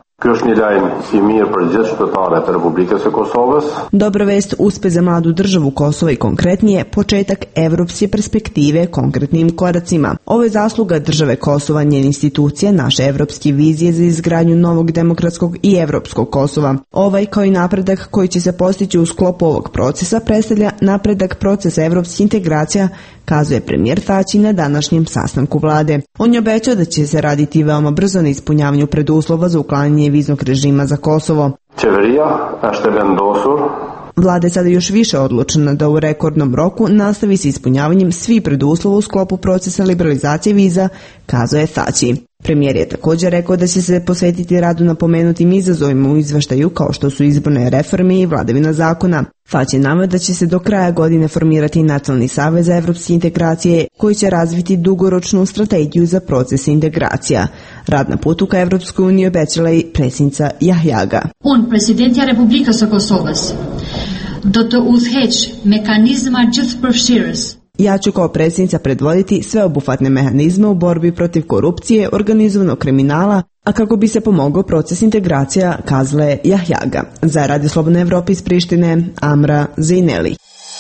Dobra vest, uspeh za mladu državu Kosova i konkretnije početak evropske perspektive konkretnim koracima. Ovo je zasluga države Kosova, njene institucije, naše evropske vizije za izgradnju novog demokratskog i evropskog Kosova. Ovaj kao i napredak koji će se postići u sklopu ovog procesa predstavlja napredak procesa evropskih integracija, kazuje premijer Tači na današnjem sastanku vlade. On je obećao da će se raditi veoma brzo na ispunjavanju preduslova za uklanjanje viznog režima za Kosovo. Vlada je sada još više odlučena da u rekordnom roku nastavi s ispunjavanjem svih preduslova u sklopu procesa liberalizacije viza, kazuje Tači. Premijer je također rekao da će se posvetiti radu na pomenutim izazovima u izveštaju kao što su izborne reforme i vladavina zakona. Tači je naveo da će se do kraja godine formirati Nacionalni savez za evropske integracije koji će razviti dugoročnu strategiju za procese integracija. Rad na putu ka Evropskoj uniji obećala i predsjednica Jahjaga. Presidentja Republikës së Kosovës do të udhëheq mekanizma gjithëpërfshirës. Ja ću kao predsjednica predvoditi sveobuhvatne mehanizme u borbi protiv korupcije, organizovanog kriminala, a kako bi se pomogao proces integracija, kazala je Jahjaga. Za Radio Slobodne Evrope iz Prištine, Amra Zejneli.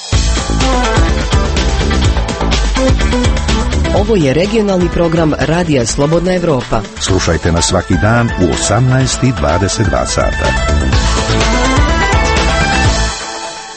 Ovo je regionalni program Radija Slobodna Evropa. Slušajte nas svaki dan u 18:22 sata.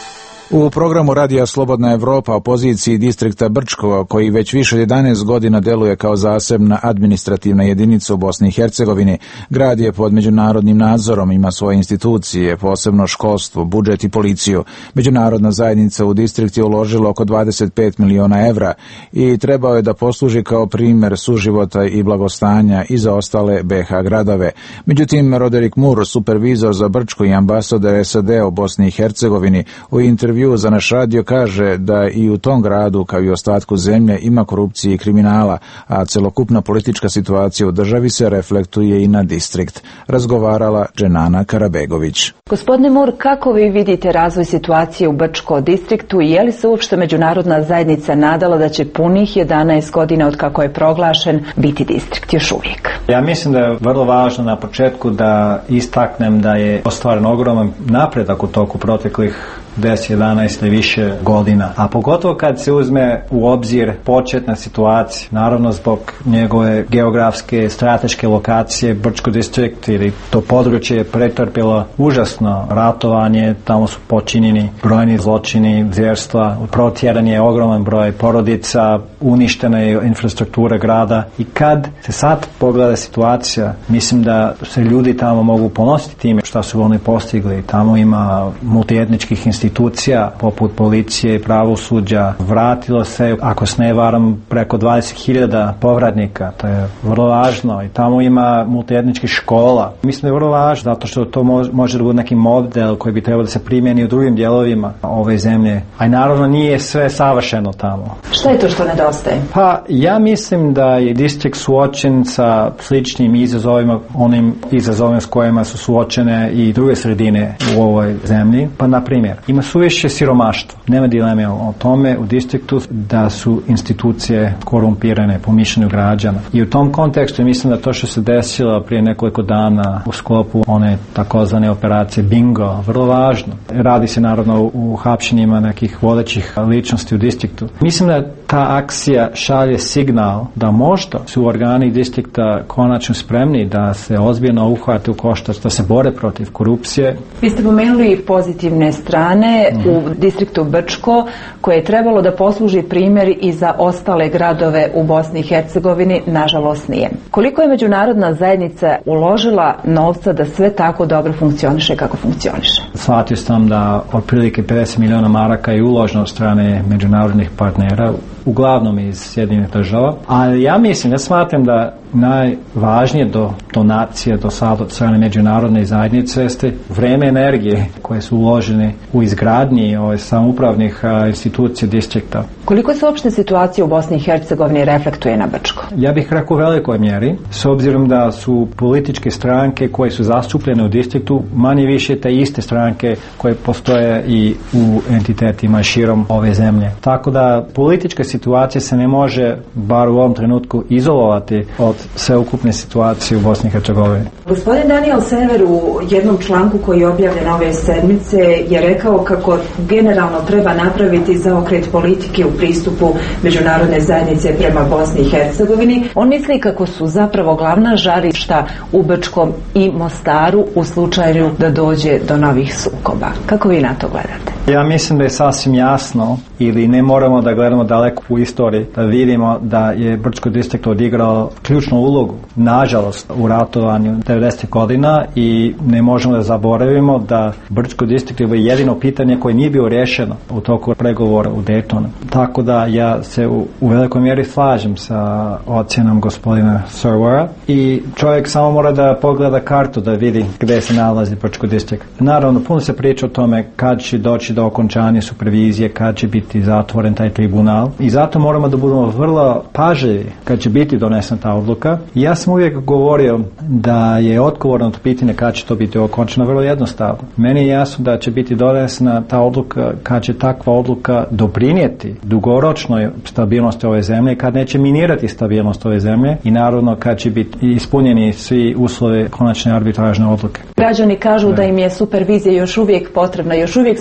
U programu Radija Slobodna Evropa o poziciji distrikta Brčko, koji već više od 11 godina deluje kao zasebna administrativna jedinica u Bosni i Hercegovini, grad je pod međunarodnim nadzorom, ima svoje institucije, posebno školstvo, budžet i policiju. Međunarodna zajednica u distrikt je uložila oko 25 miliona evra i trebao je da posluži kao primjer suživota i blagostanja i za ostale BH gradove. Međutim, Roderick Moore, supervizor za Brčko i ambasador SAD u Bosni i Hercegovini, u intervju za naš radio kaže da i u tom gradu, kao i ostatku zemlje, ima korupcije i kriminala, a celokupna politička situacija u državi se reflektuje i na distrikt. Razgovarala Dženana Karabegović. Gospodine Mur, kako vi vidite razvoj situacije u Brčko distriktu i je li se uopšte međunarodna zajednica nadala da će punih 11 godina od kako je proglašen biti distrikt još uvijek? Ja mislim da je vrlo važno na početku da istaknem da je ostvaren ogroman napredak u toku proteklih 10, 11 i više godina. A pogotovo kad se uzme u obzir početna situacija, naravno zbog njegove geografske, strateške lokacije, Brčko distrikt ili to područje je pretrpjelo užasno ratovanje, tamo su počinjeni brojni zločini, zvjerstva, protjeran je ogroman broj porodica, uništena je infrastruktura grada i kad se sad pogleda situacija, mislim da se ljudi tamo mogu ponositi time šta su oni postigli. Tamo ima multietničkih institucija poput policije i pravosuđa. Vratilo se, ako se ne varam, preko 20.000 povratnika. To je vrlo važno i tamo ima multietničkih škola. Mislim da je vrlo važno zato što to može da bude neki model koji bi trebalo da se primjeni u drugim dijelovima ove zemlje. A i naravno nije sve savršeno tamo. Šta je to što nedostaje? Pa ja mislim da je distrikt suočen sa sličnim izazovima, onim izazovima s kojima su suočene i druge sredine u ovoj zemlji. Pa na primjer, ima suviše siromaštva. Nema dileme o tome u distriktu da su institucije korumpirane po mišljenju građana. I u tom kontekstu mislim da to što se desilo prije nekoliko dana u sklopu one takozvane operacije Bingo, vrlo važno. Radi se naravno u hapšenjima nekih vodećih ličnosti u distriktu. Mislim da ta akcija šalje signal da možda su organi distrikta konačno spremni da se ozbiljno uhvate u koštac, da se bore protiv korupcije. Vi ste pomenuli pozitivne strane u distriktu Brčko, koje je trebalo da posluži primjer i za ostale gradove u Bosni i Hercegovini, nažalost nije. Koliko je međunarodna zajednica uložila novca da sve tako dobro funkcioniše kako funkcioniše? Shvatio sam da otprilike 50 miliona maraka je uloženo od strane međunarodnih partnera, uglavnom iz Sjedinjenih država, ali ja mislim, ja smatram da najvažnije do donacije do sada od strane međunarodne zajednice jeste vreme, energije koje su uložene u izgradnji samoupravnih institucija distrikta. Koliko se uopšte situacija u Bosni i Hercegovini reflektuje na Brčko? Ja bih rekao u velikoj mjeri, s obzirom da su političke stranke koje su zastupljene u distriktu manje više te iste stranke koje postoje i u entitetima širom ove zemlje. Tako da politička situacija se ne može, bar u ovom trenutku, izolovati od sveukupne situacije u Bosni i Hercegovini. Gospodin Daniel Sever u jednom članku koji je objavljen ove sedmice je rekao kako generalno treba napraviti zaokret politike u pristupu međunarodne zajednice prema Bosni i Hercegovini. On misli kako su zapravo glavna žarišta u Brčkom i Mostaru u slučaju da dođe do novih sukoba. Kako vi na to gledate? Ja mislim da je sasvim jasno, ili ne moramo da gledamo daleko u istoriji, da vidimo da je Brčko distrikt odigrao ključnu ulogu, nažalost, u ratovanju 90. godina i ne možemo da zaboravimo da Brčko distrikt je jedino pitanje koje nije bilo rješeno u toku pregovora u Daytonu. Tako da ja se u velikoj mjeri slažem sa ocjenom gospodina Servera i čovjek samo mora da pogleda kartu da vidi gdje se nalazi Brčko distrikt. Naravno, puno se priča o tome kad će doći do okončanja supervizije, kad će biti zatvoren taj tribunal i zato moramo da budemo vrlo pažljivi kad će biti donesena ta odluka. Ja sam uvijek govorio da je odgovor na to pitanje kad će to biti okončeno vrlo jednostavno. Meni je jasno da će biti donesena ta odluka kad će takva odluka doprinijeti dugoročnoj stabilnosti ove zemlje, kad neće minirati stabilnost ove zemlje i naravno kad će biti ispunjeni svi uslovi konačne arbitražne odluke. Građani kažu da im je supervizija još uvijek potrebna, još uvijek se ne osjećaju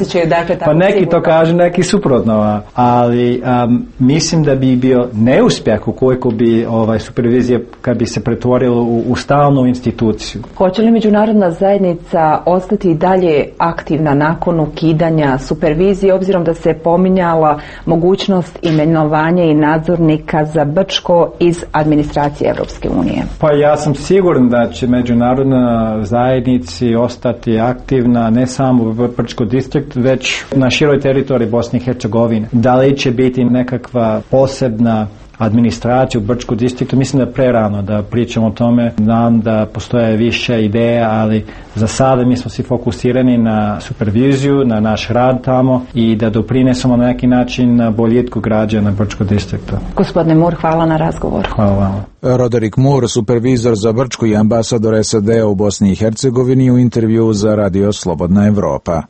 slučaju, dakle, tako pa neki sigurno. To kažu, neki suprotno, ali mislim da bi bio neuspjeh ukoliko bi supervizija kad bi se pretvorila u stalnu instituciju. Hoće li međunarodna zajednica ostati i dalje aktivna nakon ukidanja supervizije, obzirom da se pominjala mogućnost imenovanja i nadzornika za Brčko iz administracije Europske unije? Pa ja sam siguran da će međunarodna zajednica ostati aktivna ne samo u Brčko distrikt, već na široj teritoriji Bosne i Hercegovine. Da li će biti nekakva posebna administraciju u Brčkom distriktu, mislim da je prerano da pričamo o tome. Znam da postoje više ideja, ali za sada mi smo svi fokusirani na superviziju, na naš rad tamo i da doprinesemo na neki način na boljitku građana Brčkog distrikta. Gospodine Moore, hvala na razgovor. Hvala vam. Roderick Moore, supervizor za Brčku i ambasador SAD-a u Bosni i Hercegovini, u intervju za Radio Slobodna Evropa.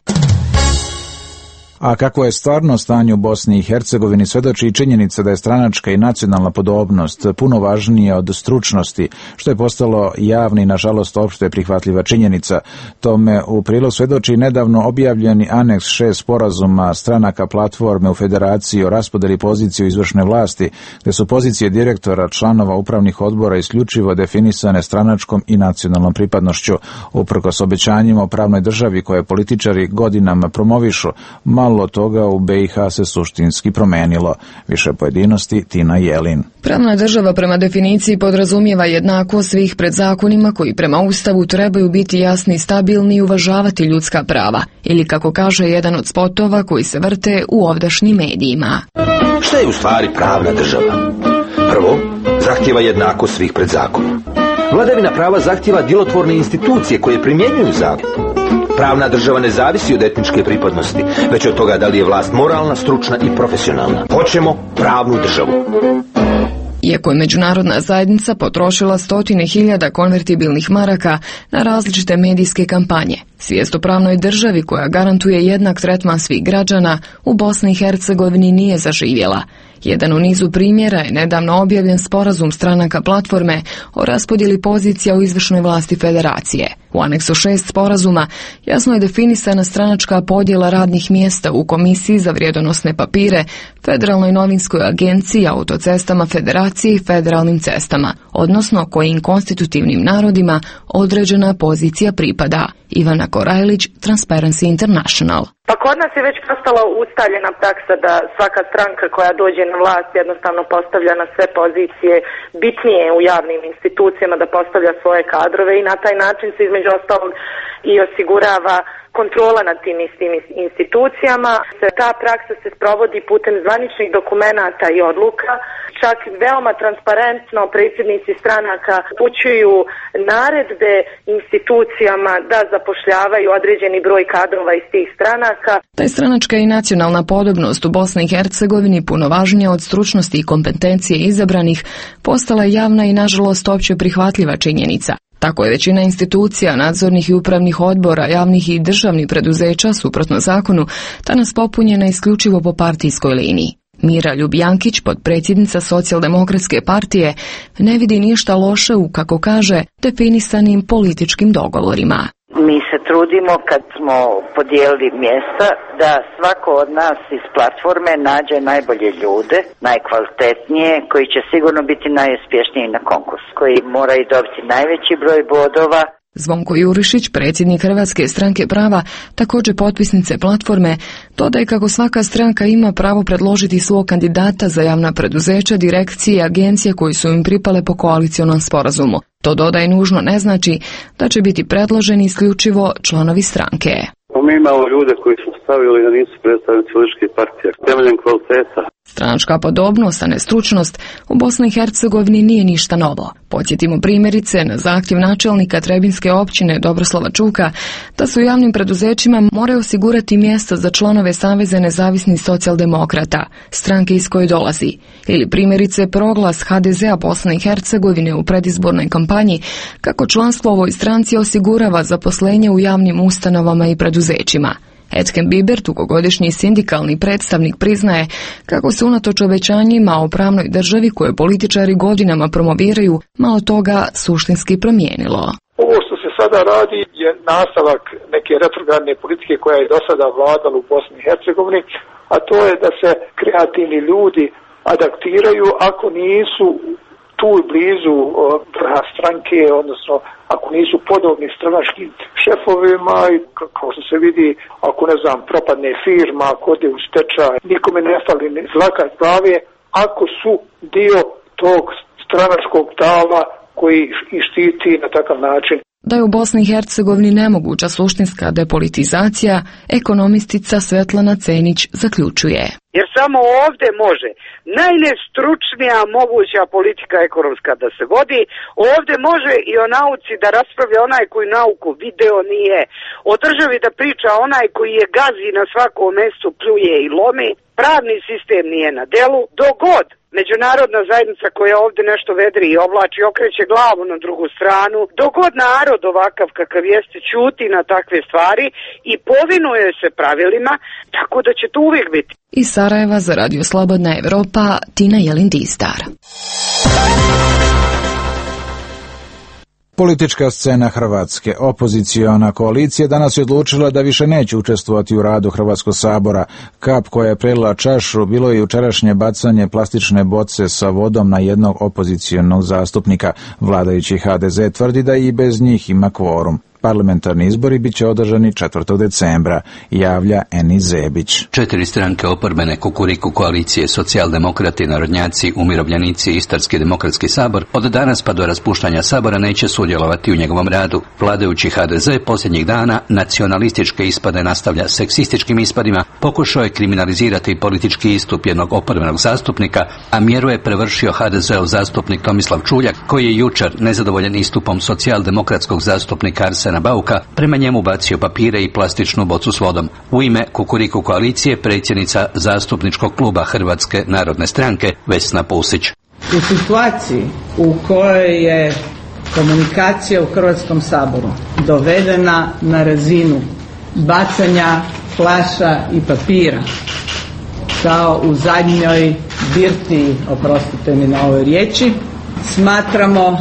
A kako je stvarno stanje u Bosni i Hercegovini svedoči i činjenica da je stranačka i nacionalna podobnost puno važnija od stručnosti, što je postalo javni i nažalost opšte prihvatljiva činjenica. Tome u prilog svedoči nedavno objavljeni aneks 6 sporazuma stranaka platforme u Federaciji o raspodeli pozicije u izvršnoj vlasti, gde su pozicije direktora, članova upravnih odbora isključivo definisane stranačkom i nacionalnom pripadnošću. Uprkos obećanjima o pravnoj državi koje političari godinama promovišu, malo toga u BiH se suštinski promenilo. Više pojedinosti Tina Jelin. Pravna država prema definiciji podrazumijeva jednakost svih pred zakonima koji prema Ustavu trebaju biti jasni i stabilni i uvažavati ljudska prava. Ili kako kaže jedan od spotova koji se vrte u ovdašnjim medijima. Šta je u stvari pravna država? Prvo, zahtjeva jednakost svih pred zakonom. Vladavina prava zahtjeva djelotvorne institucije koje primjenjuju zakon. Pravna država ne zavisi od etničke pripadnosti, već od toga da li je vlast moralna, stručna i profesionalna. Hoćemo pravnu državu. Iako je međunarodna zajednica potrošila 100.000 konvertibilnih maraka na različite medijske kampanje, svijest o pravnoj državi koja garantuje jednak tretman svih građana u Bosni i Hercegovini nije zaživjela. Jedan u nizu primjera je nedavno objavljen sporazum stranaka platforme o raspodjeli pozicija u izvršnoj vlasti federacije. U aneksu 6 sporazuma jasno je definisana stranačka podjela radnih mjesta u Komisiji za vrijedonosne papire, Federalnoj novinskoj agenciji, autocestama federacije i federalnim cestama, odnosno kojim konstitutivnim narodima određena pozicija pripada. Ivana Korajlić, Transparency International. Pa kod nas je već postala ustaljena praksa da svaka stranka koja dođe na vlast jednostavno postavlja na sve pozicije bitnije u javnim institucijama, da postavlja svoje kadrove i na taj način se između ostalog i osigurava kontrola nad tim istim institucijama. Ta praksa se sprovodi putem zvaničnih dokumenata i odluka. Čak veoma transparentno predsjednici stranaka upućuju naredbe institucijama da zapošljavaju određeni broj kadrova iz tih stranaka. Ta je stranačka i nacionalna podobnost u Bosni i Hercegovini puno važnija od stručnosti i kompetencije izabranih postala javna i nažalost opće prihvatljiva činjenica. Tako je većina institucija, nadzornih i upravnih odbora, javnih i državnih preduzeća, suprotno zakonu, danas popunjena isključivo po partijskoj liniji. Mira Ljubijankić, potpredsjednica Socijaldemokratske partije, ne vidi ništa loše u, kako kaže, definisanim političkim dogovorima. Mi se trudimo kad smo podijelili mjesta da svako od nas iz platforme nađe najbolje ljude, najkvalitetnije, koji će sigurno biti najuspješniji na konkursu, koji moraju dobiti najveći broj bodova. Zvonko Jurišić, predsjednik Hrvatske stranke prava, također potpisnice platforme, dodaje kako svaka stranka ima pravo predložiti svog kandidata za javna preduzeća, direkcije i agencije koji su im pripale po koalicionom sporazumu. To, dodaje, nužno ne znači da će biti predloženi isključivo članovi stranke. Mi imamo ljude koji su stavili da nisu predstavnici političkih partija temeljem kvaliteta. Stranačka podobnost, a ne stručnost, u Bosni i Hercegovini nije ništa novo. Podsjetimo primjerice na zahtjev načelnika Trebinske općine Dobroslava Čuka da su javnim preduzećima moraju osigurati mjesta za članove Saveza nezavisnih socijaldemokrata, stranke iz koje dolazi. Ili primjerice proglas HDZ-a Bosne i Hercegovine u predizbornoj kampanji kako članstvo u ovoj stranci osigurava zaposlenje u javnim ustanovama i preduzećima. Ethem Biber, dugogodišnji sindikalni predstavnik, priznaje kako se unatoč obećanjima o pravnoj državi koje političari godinama promoviraju, malo toga suštinski promijenilo. Ovo što se sada radi je nastavak neke retrogradne politike koja je do sada vladala u Bosni i Hercegovini, a to je da se kreativni ljudi adaptiraju ako nisu tu blizu vrha stranke, odnosno ako nisu podobni stranačkim šefovima i kao što se vidi, ako propadne firma, ako ode u stečaj, nikome ne fali ni zlaka iz glave, ako su dio tog stranačkog tala koji ih štiti na takav način. Da je u Bosni i Hercegovini nemoguća suštinska depolitizacija, ekonomistica Svetlana Cenić zaključuje. Jer samo ovdje može najnestručnija moguća politika ekonomska da se vodi, ovdje može i o nauci da raspravlja onaj koji nauku video nije, o državi da priča onaj koji je gazi na svakom mjestu, pljuje i lomi, pravni sistem nije na delu, dogod međunarodna zajednica koja ovdje nešto vedri i oblači, okreće glavu na drugu stranu, dogod narod ovakav kakav jeste ćuti na takve stvari i povinuje se pravilima, tako da će to uvijek biti. Iz Sarajeva za Radio Slobodna Evropa, Tina Jelin-Distar. Politička scena Hrvatske. Opoziciona koalicija danas je odlučila da više neće učestvovati u radu Hrvatskog sabora. Kap koja je prelila čašu bilo je jučerašnje bacanje plastične boce sa vodom na jednog opozicionog zastupnika. Vladajući HDZ tvrdi da i bez njih ima kvorum. Parlamentarni izbori bit će održani 4. decembra, javlja Eni Zebić. 4 stranke oporbene Kukuriku koalicije, Socijaldemokrati, Narodnjaci, Umirovljenici i Istarski demokratski sabor od danas pa do raspuštanja sabora neće sudjelovati u njegovom radu. Vladajući HDZ posljednjih dana nacionalističke ispade nastavlja seksističkim ispadima, pokušao je kriminalizirati politički istup jednog oporbenog zastupnika, a mjeru je prevršio HDZ-ov zastupnik Tomislav Čuljak, koji je jučer nezadovoljan istupom socijaldemokratskog zastupnika Arsena Bauka prema njemu bacio papire i plastičnu bocu s vodom. U ime Kukuriku koalicije predsjednica zastupničkog kluba Hrvatske narodne stranke Vesna Pusić. U situaciji u kojoj je komunikacija u Hrvatskom saboru dovedena na razinu bacanja flaša i papira, kao u zadnjoj birtiji, oprostite mi na ovoj riječi, smatramo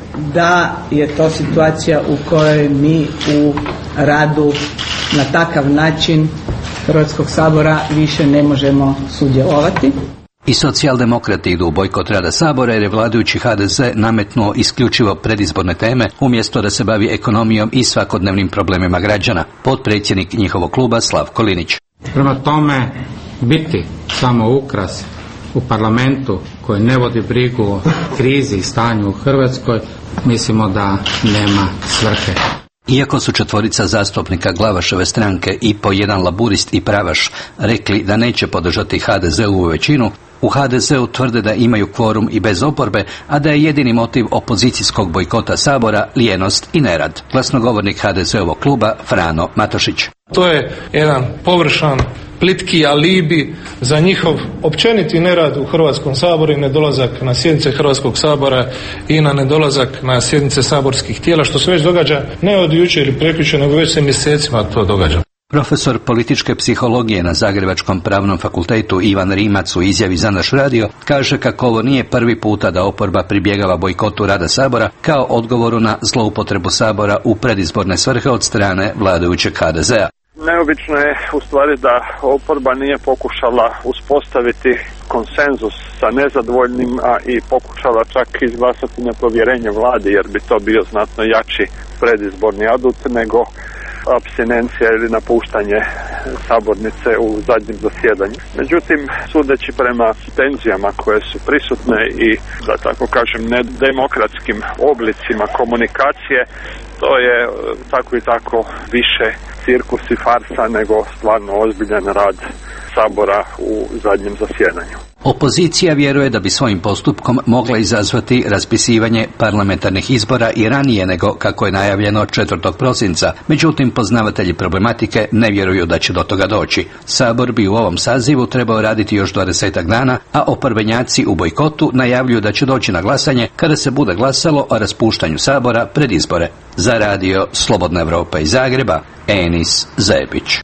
da je to situacija u kojoj mi u radu na takav način Hrvatskog sabora više ne možemo sudjelovati. I socijaldemokrati idu u bojkot rada sabora jer je vladajući HDZ nametnuo isključivo predizborne teme umjesto da se bavi ekonomijom i svakodnevnim problemima građana. Potpredsjednik njihovog kluba Slavko Linić. Prema tome, biti samo ukras u parlamentu koji ne vodi brigu o krizi i stanju u Hrvatskoj, mislimo da nema svrhe. Iako su 4 zastupnika Glavaševe stranke i po jedan laburist i pravaš rekli da neće podržati HDZ-ovu većinu, u HDZ-u tvrde da imaju kvorum i bez oporbe, a da je jedini motiv opozicijskog bojkota sabora lijenost i nerad. Glasnogovornik HDZ-ovog kluba Frano Matošić. To je jedan površan, plitki alibi za njihov općeniti nerad u Hrvatskom saboru i nedolazak na sjednice Hrvatskog sabora i na nedolazak na sjednice saborskih tijela, što se već događa ne od jučer ili prekjučer, nego već se mjesecima to događa. Profesor političke psihologije na Zagrebačkom pravnom fakultetu Ivan Rimac u izjavi za naš radio kaže kako ovo nije prvi puta da oporba pribjegava bojkotu rada sabora kao odgovoru na zloupotrebu sabora u predizborne svrhe od strane vladajućeg HDZ-a. Neobično je u stvari da oporba nije pokušala uspostaviti konsenzus sa nezadovoljnima i pokušala čak izglasati nepovjerenje vladi, jer bi to bio znatno jači predizborni adut nego apstinencija ili napuštanje sabornice u zadnjem zasjedanju. Međutim, sudeći prema tenzijama koje su prisutne i, da tako kažem, nedemokratskim oblicima komunikacije, to je tako i tako više cirkus i farsa nego stvarno ozbiljan rad sabora u zadnjem zasjedanju. Opozicija vjeruje da bi svojim postupkom mogla izazvati raspisivanje parlamentarnih izbora i ranije nego kako je najavljeno 4. prosinca. Međutim, poznavatelji problematike ne vjeruju da će do toga doći. Sabor bi u ovom sazivu trebao raditi još 20 dana, a oporbenjaci u bojkotu najavljuju da će doći na glasanje kada se bude glasalo o raspuštanju sabora pred izbore. Za radio Slobodna Evropa iz Zagreba, Enis Zebić.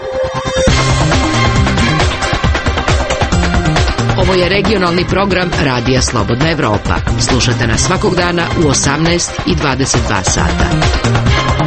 Ovo je regionalni program Radija Slobodna Evropa. Slušajte nas svakog dana u 18 i 22 sata.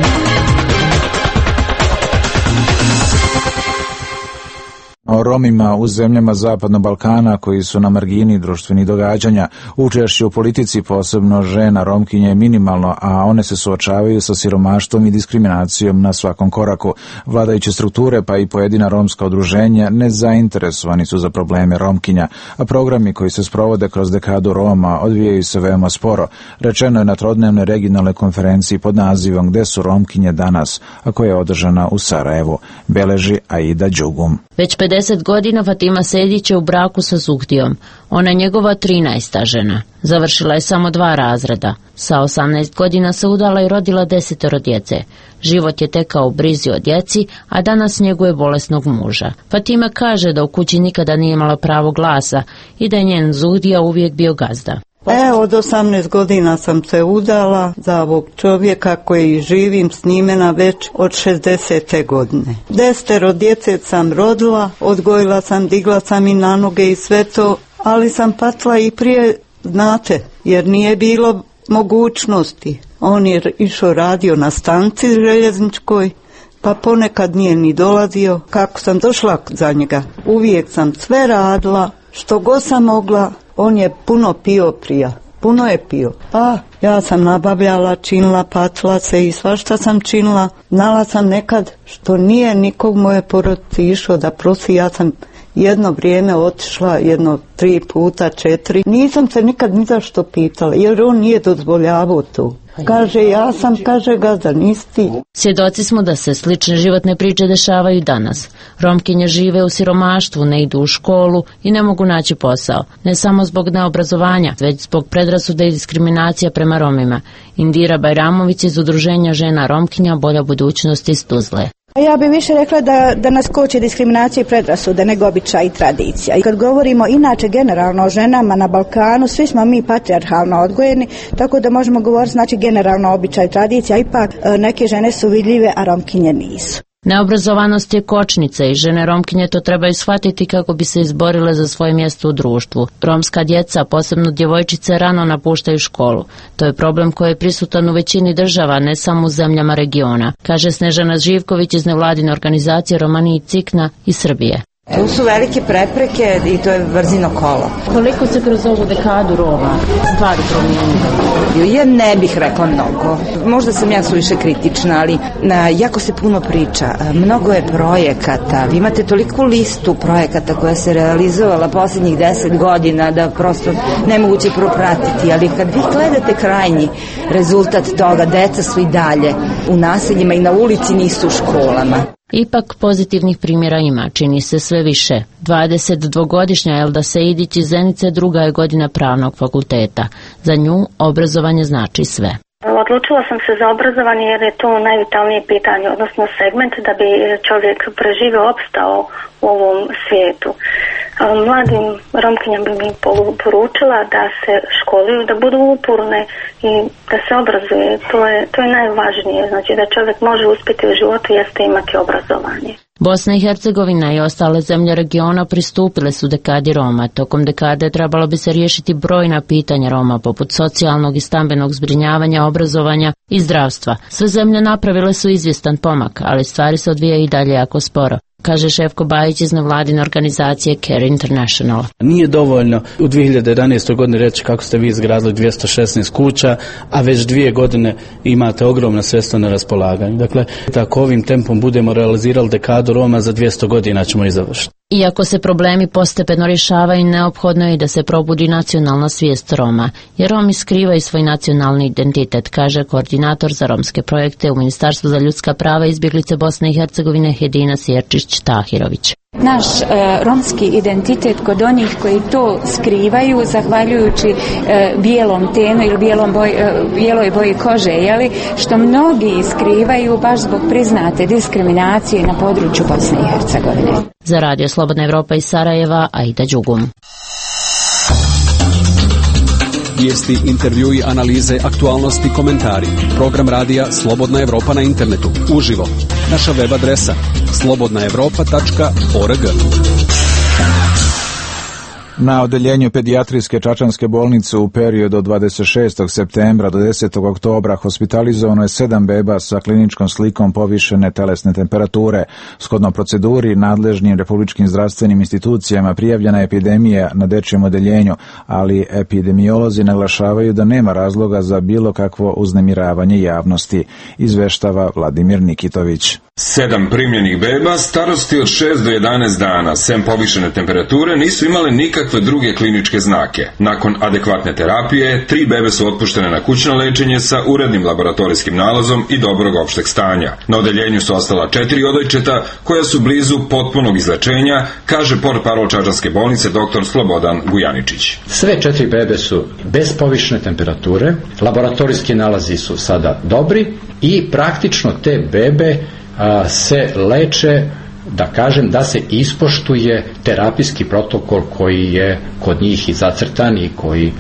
O Romima u zemljama Zapadnog Balkana koji su na margini društvenih događanja. Učešće u politici, posebno žena Romkinje, je minimalno, a one se suočavaju sa siromaštvom i diskriminacijom na svakom koraku. Vladajuće strukture pa i pojedina romska udruženja nezainteresovani su za probleme Romkinja, a programi koji se sprovode kroz dekadu Roma odvijaju se veoma sporo. Rečeno je na trodnevnoj regionalnoj konferenciji pod nazivom Gde su Romkinje danas, a koja je održana u Sarajevu, beleži Aida Đugum. Već 50 godina Fatima Sedić je u braku sa Zuhdijom. Ona je njegova 13. žena. Završila je samo 2 razreda. Sa 18 godina se udala i rodila 10 djece. Život je tekao u brizi o djeci, a danas njeguje bolesnog muža. Fatima kaže da u kući nikada nije imala pravo glasa i da je njen Zuhdija uvijek bio gazda. Od 18 godina sam se udala za ovog čovjeka koji živim s njime već od 60. godine. 10 djece sam rodila, odgojila sam, digla sam i na noge i sve to, ali sam patila i prije, znate, jer nije bilo mogućnosti. On je išao radio na stanci željezničkoj, pa ponekad nije ni dolazio. Kako sam došla za njega, uvijek sam sve radila, što god sam mogla. On je puno pio prija, puno je pio. Pa ja sam nabavljala, činila, patila se i svašta sam činila. Znala sam nekad što nije nikog moje porodice išao da prosi. Ja sam jedno vrijeme otišla, 3 puta, 4. Nisam se nikad ni za što pitala, jer on nije dozvoljavao to. Kaže, ja sam, kaže, gazda, nisi ti. Svjedoci smo da se slične životne priče dešavaju danas. Romkinje žive u siromaštvu, ne idu u školu i ne mogu naći posao. Ne samo zbog neobrazovanja, već zbog predrasuda i diskriminacija prema Romima. Indira Bajramović iz udruženja žena Romkinja Bolja budućnost iz Tuzle. Ja bih više rekla da nas koči diskriminacija i predrasude nego običaj i tradicija. I kad govorimo inače generalno o ženama na Balkanu, svi smo mi patrijarhalno odgojeni, tako da možemo govoriti znači generalno običaj i tradicija, ipak neke žene su vidljive, a Romkinje nisu. Neobrazovanost je kočnica i žene Romkinje to trebaju shvatiti kako bi se izborile za svoje mjesto u društvu. Romska djeca, posebno djevojčice, rano napuštaju školu. To je problem koji je prisutan u većini država, ne samo u zemljama regiona, kaže Snežana Živković iz nevladine organizacije Romaniji Cikna iz Srbije. Tu su velike prepreke i to je brzino kolo. Koliko se kroz ovu dekadu Roma stvari promijenilo? Ja ne bih rekla mnogo. Možda sam ja suviše kritična, ali jako se puno priča. Mnogo je projekata. Vi imate toliku listu projekata koja se realizovala posljednjih 10 godina da prosto nemoguće propratiti. Ali kad vi gledate krajnji rezultat toga, deca su i dalje u naseljima i na ulici, nisu u školama. Ipak pozitivnih primjera ima, čini se sve više. 22-godišnja Elda Sejdić iz Zenice druga je godina pravnog fakulteta. Za nju obrazovanje znači sve. Odlučila sam se za obrazovanje jer je to najvitalnije pitanje, odnosno segment da bi čovjek preživio, opstao u ovom svijetu. Mladim Romkinjama bi mi poručila da se školuju, da budu uporne i da se obrazuje. To je najvažnije, znači da čovjek može uspjeti u životu jeste imati obrazovanje. Bosna i Hercegovina i ostale zemlje regiona pristupile su dekadi Roma. Tokom dekade trebalo bi se riješiti brojna pitanja Roma, poput socijalnog i stambenog zbrinjavanja, obrazovanja i zdravstva. Sve zemlje napravile su izvjestan pomak, ali stvari se odvijaju i dalje jako sporo, kaže Šefko Bajić iz nevladine organizacije Care International. Nije dovoljno u 2011. godini reći kako ste vi izgradili 216 kuća, a već 2 godine imate ogromna sredstva na raspolaganju. Dakle, tako ovim tempom budemo realizirali dekadu Roma, za 200 godina ćemo i završiti. Iako se problemi postepeno rješavaju, neophodno je i da se probudi nacionalna svijest Roma, jer Romi skrivaju svoj nacionalni identitet, kaže koordinator za romske projekte u Ministarstvu za ljudska prava i izbjeglice Bosne i Hercegovine Hedina Sjerčić-Tahirović. Naš romski identitet kod onih koji to skrivaju, zahvaljujući bijelom tenu ili bijeloj boji kože, što mnogi skrivaju baš zbog priznate diskriminacije na području Bosne i Hercegovine. Za Radio Slobodna Evropa iz Sarajeva, Aida Đugum. Vijesti, intervjui, analize, aktualnosti, komentari. Program radija Slobodna Evropa na internetu. Uživo. Naša web adresa slobodnaevropa.org. Na odeljenju pedijatrijske čačanske bolnice u periodu od 26. septembra do 10. oktobra hospitalizovano je 7 beba sa kliničkom slikom povišene telesne temperature. Shodno proceduri nadležnim republičkim zdravstvenim institucijama prijavljena je epidemija na dečijem odeljenju, ali epidemiolozi naglašavaju da nema razloga za bilo kakvo uznemiravanje javnosti, izveštava Vladimir Nikitović. 7 primljenih beba starosti od 6 do 11 dana, sem povišene temperature, nisu imale nikakve druge kliničke znake. Nakon adekvatne terapije, 3 bebe su otpuštene na kućno lečenje sa urednim laboratorijskim nalazom i dobrog opšteg stanja. Na odeljenju su ostala 4 odojčeta koja su blizu potpunog izlečenja, kaže portparol čačanske bolnice dr. Slobodan Gujaničić. Sve 4 bebe su bez povišene temperature, laboratorijski nalazi su sada dobri i praktično te bebe se leče, da kažem, da se ispoštuje terapijski protokol koji je kod njih i zacrtan i koji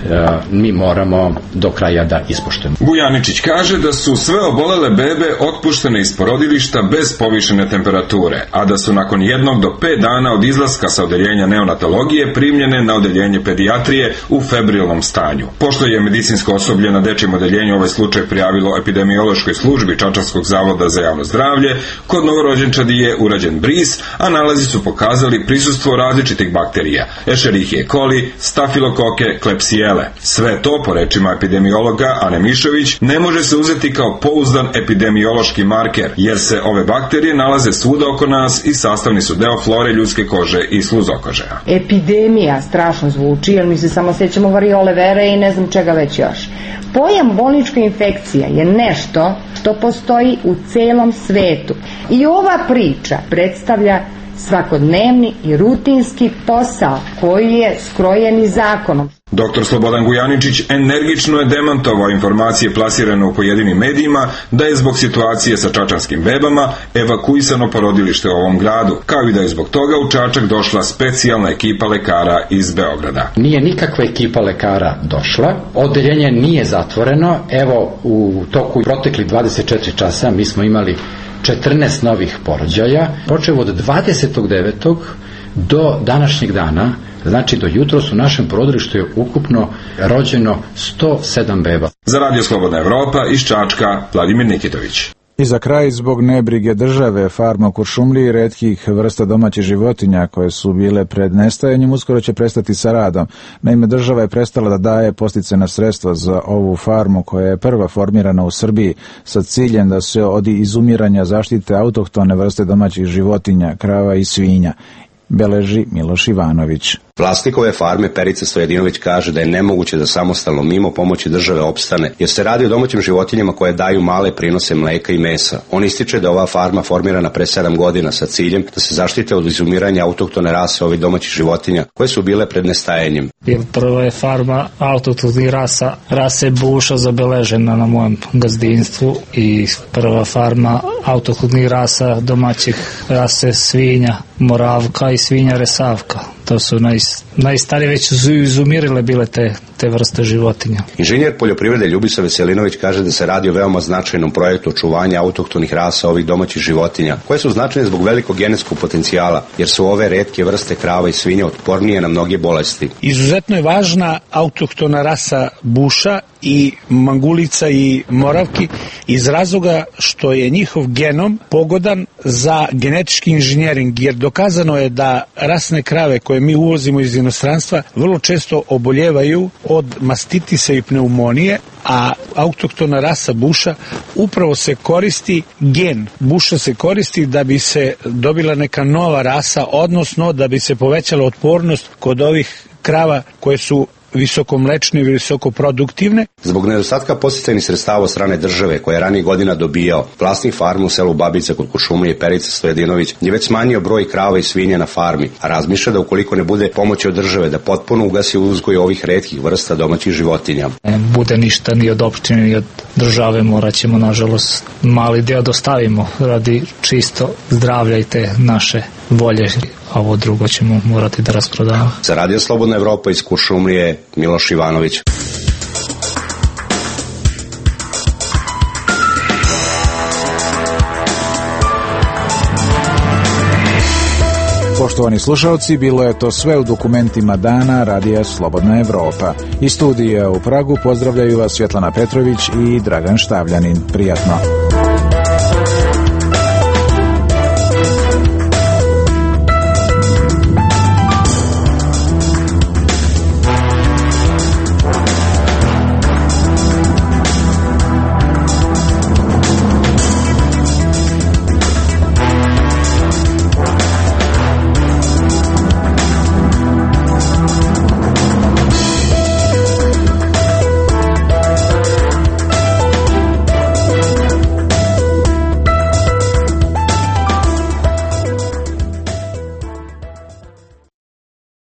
mi moramo do kraja da ispoštujemo. Gujaničić kaže da su sve obolele bebe otpuštene iz porodilišta bez povišene temperature, a da su nakon 1 do 5 dana od izlaska sa odeljenja neonatologije primljene na odeljenje pedijatrije u febrilnom stanju. Pošto je medicinsko osoblje na dečijem odeljenju ovaj slučaj prijavilo epidemiološkoj službi Čačanskog zavoda za javno zdravlje, kod novorođenčadi je urađen bris, a nalazi su pokazali prisustvo različitih bakterija, Escherichia coli, stafilokoke, Klebsiella. Sve to, po rečima epidemiologa Ane Mišović, ne može se uzeti kao pouzdan epidemiološki marker, jer se ove bakterije nalaze svuda oko nas i sastavni su deo flore ljudske kože i sluzokože. Epidemija strašno zvuči, jer mi se samo sećamo variole vere i ne znam čega već još. Pojam bolnička infekcija je nešto što postoji u celom svetu. I ova priča predstavlja svakodnevni i rutinski posao koji je skrojen i zakonom. Dr. Slobodan Gujaničić energično je demantovao informacije plasirane u pojedinim medijima da je zbog situacije sa čačanskim bebama evakuisano porodilište u ovom gradu, kao i da je zbog toga u Čačak došla specijalna ekipa lekara iz Beograda. Nije nikakva ekipa lekara došla, odeljenje nije zatvoreno, evo u toku proteklih 24 časa mi smo imali 14 novih porođaja, počev od 29. do današnjeg dana, znači do jutros u našem porodilištu je ukupno rođeno 107 beba. Za Radio Slobodna Evropa iz Čačka, Vladimir Nikitović. I za kraj, zbog nebrige države, farma u Kuršumliji retkih vrsta domaćih životinja koje su bile pred nestajanjem uskoro će prestati sa radom. Naime, država je prestala da daje podsticajna sredstva za ovu farmu koja je prva formirana u Srbiji sa ciljem da se od izumiranja zaštite autohtone vrste domaćih životinja, krava i svinja, beleži Miloš Ivanović. Vlasnik ove farme Perica Stojadinović kaže da je nemoguće da samostalno mimo pomoći države opstane, jer se radi o domaćim životinjama koje daju male prinose mleka i mesa. On ističe da je ova farma formirana pre 7 godina sa ciljem da se zaštite od izumiranja autohtone rase ovih domaćih životinja koje su bile pred nestajanjem. Prva je farma autohtonih rase buša zabeležena na mojem gazdinstvu i prva farma autohtonih rasa domaćih rase svinja Moravka i svinja Resavka. To su najstarije, već su izumirile bile te vrste životinja. Inženjer poljoprivrede Ljubica Veselinović kaže da se radi o veoma značajnom projektu očuvanja autohtonih rasa ovih domaćih životinja, koje su značajne zbog velikog genetskog potencijala, jer su ove retke vrste krava i svinja otpornije na mnoge bolesti. Izuzetno je važna autohtona rasa buša i mangulica i moravki iz razloga što je njihov genom pogodan za genetički inženjering, jer dokazano je da rasne krave koje mi uvozimo iz inostranstva vrlo često oboljevaju od mastitisa i pneumonije, a autohtona rasa buša upravo se koristi, gen buša se koristi da bi se dobila neka nova rasa, odnosno da bi se povećala otpornost kod ovih krava koje su visokomlečne i visokoproduktivne. Zbog nedostatka podsticajnih sredstava od strane države koje je ranijih godina dobijao, vlasnik farme u selu Babica kod Kuršumlije Perica Stojadinović je već smanjio broj krava i svinja na farmi, a razmišlja da ukoliko ne bude pomoći od države da potpuno ugasi uzgoj ovih retkih vrsta domaćih životinja. Ne bude ništa ni od opštine ni od države, morat ćemo nažalost mali deo dostavimo radi čisto zdravlja i te naše volje, a ovo drugo ćemo morati da rasprodamo. Za Radio Slobodna Evropa iz Kuršumlije, Miloš Ivanović. Poštovani slušalci, bilo je to sve u dokumentima dana Radija Slobodna Evropa. Iz studija u Pragu pozdravljaju vas Svjetlana Petrović i Dragan Štavljanin. Prijatno.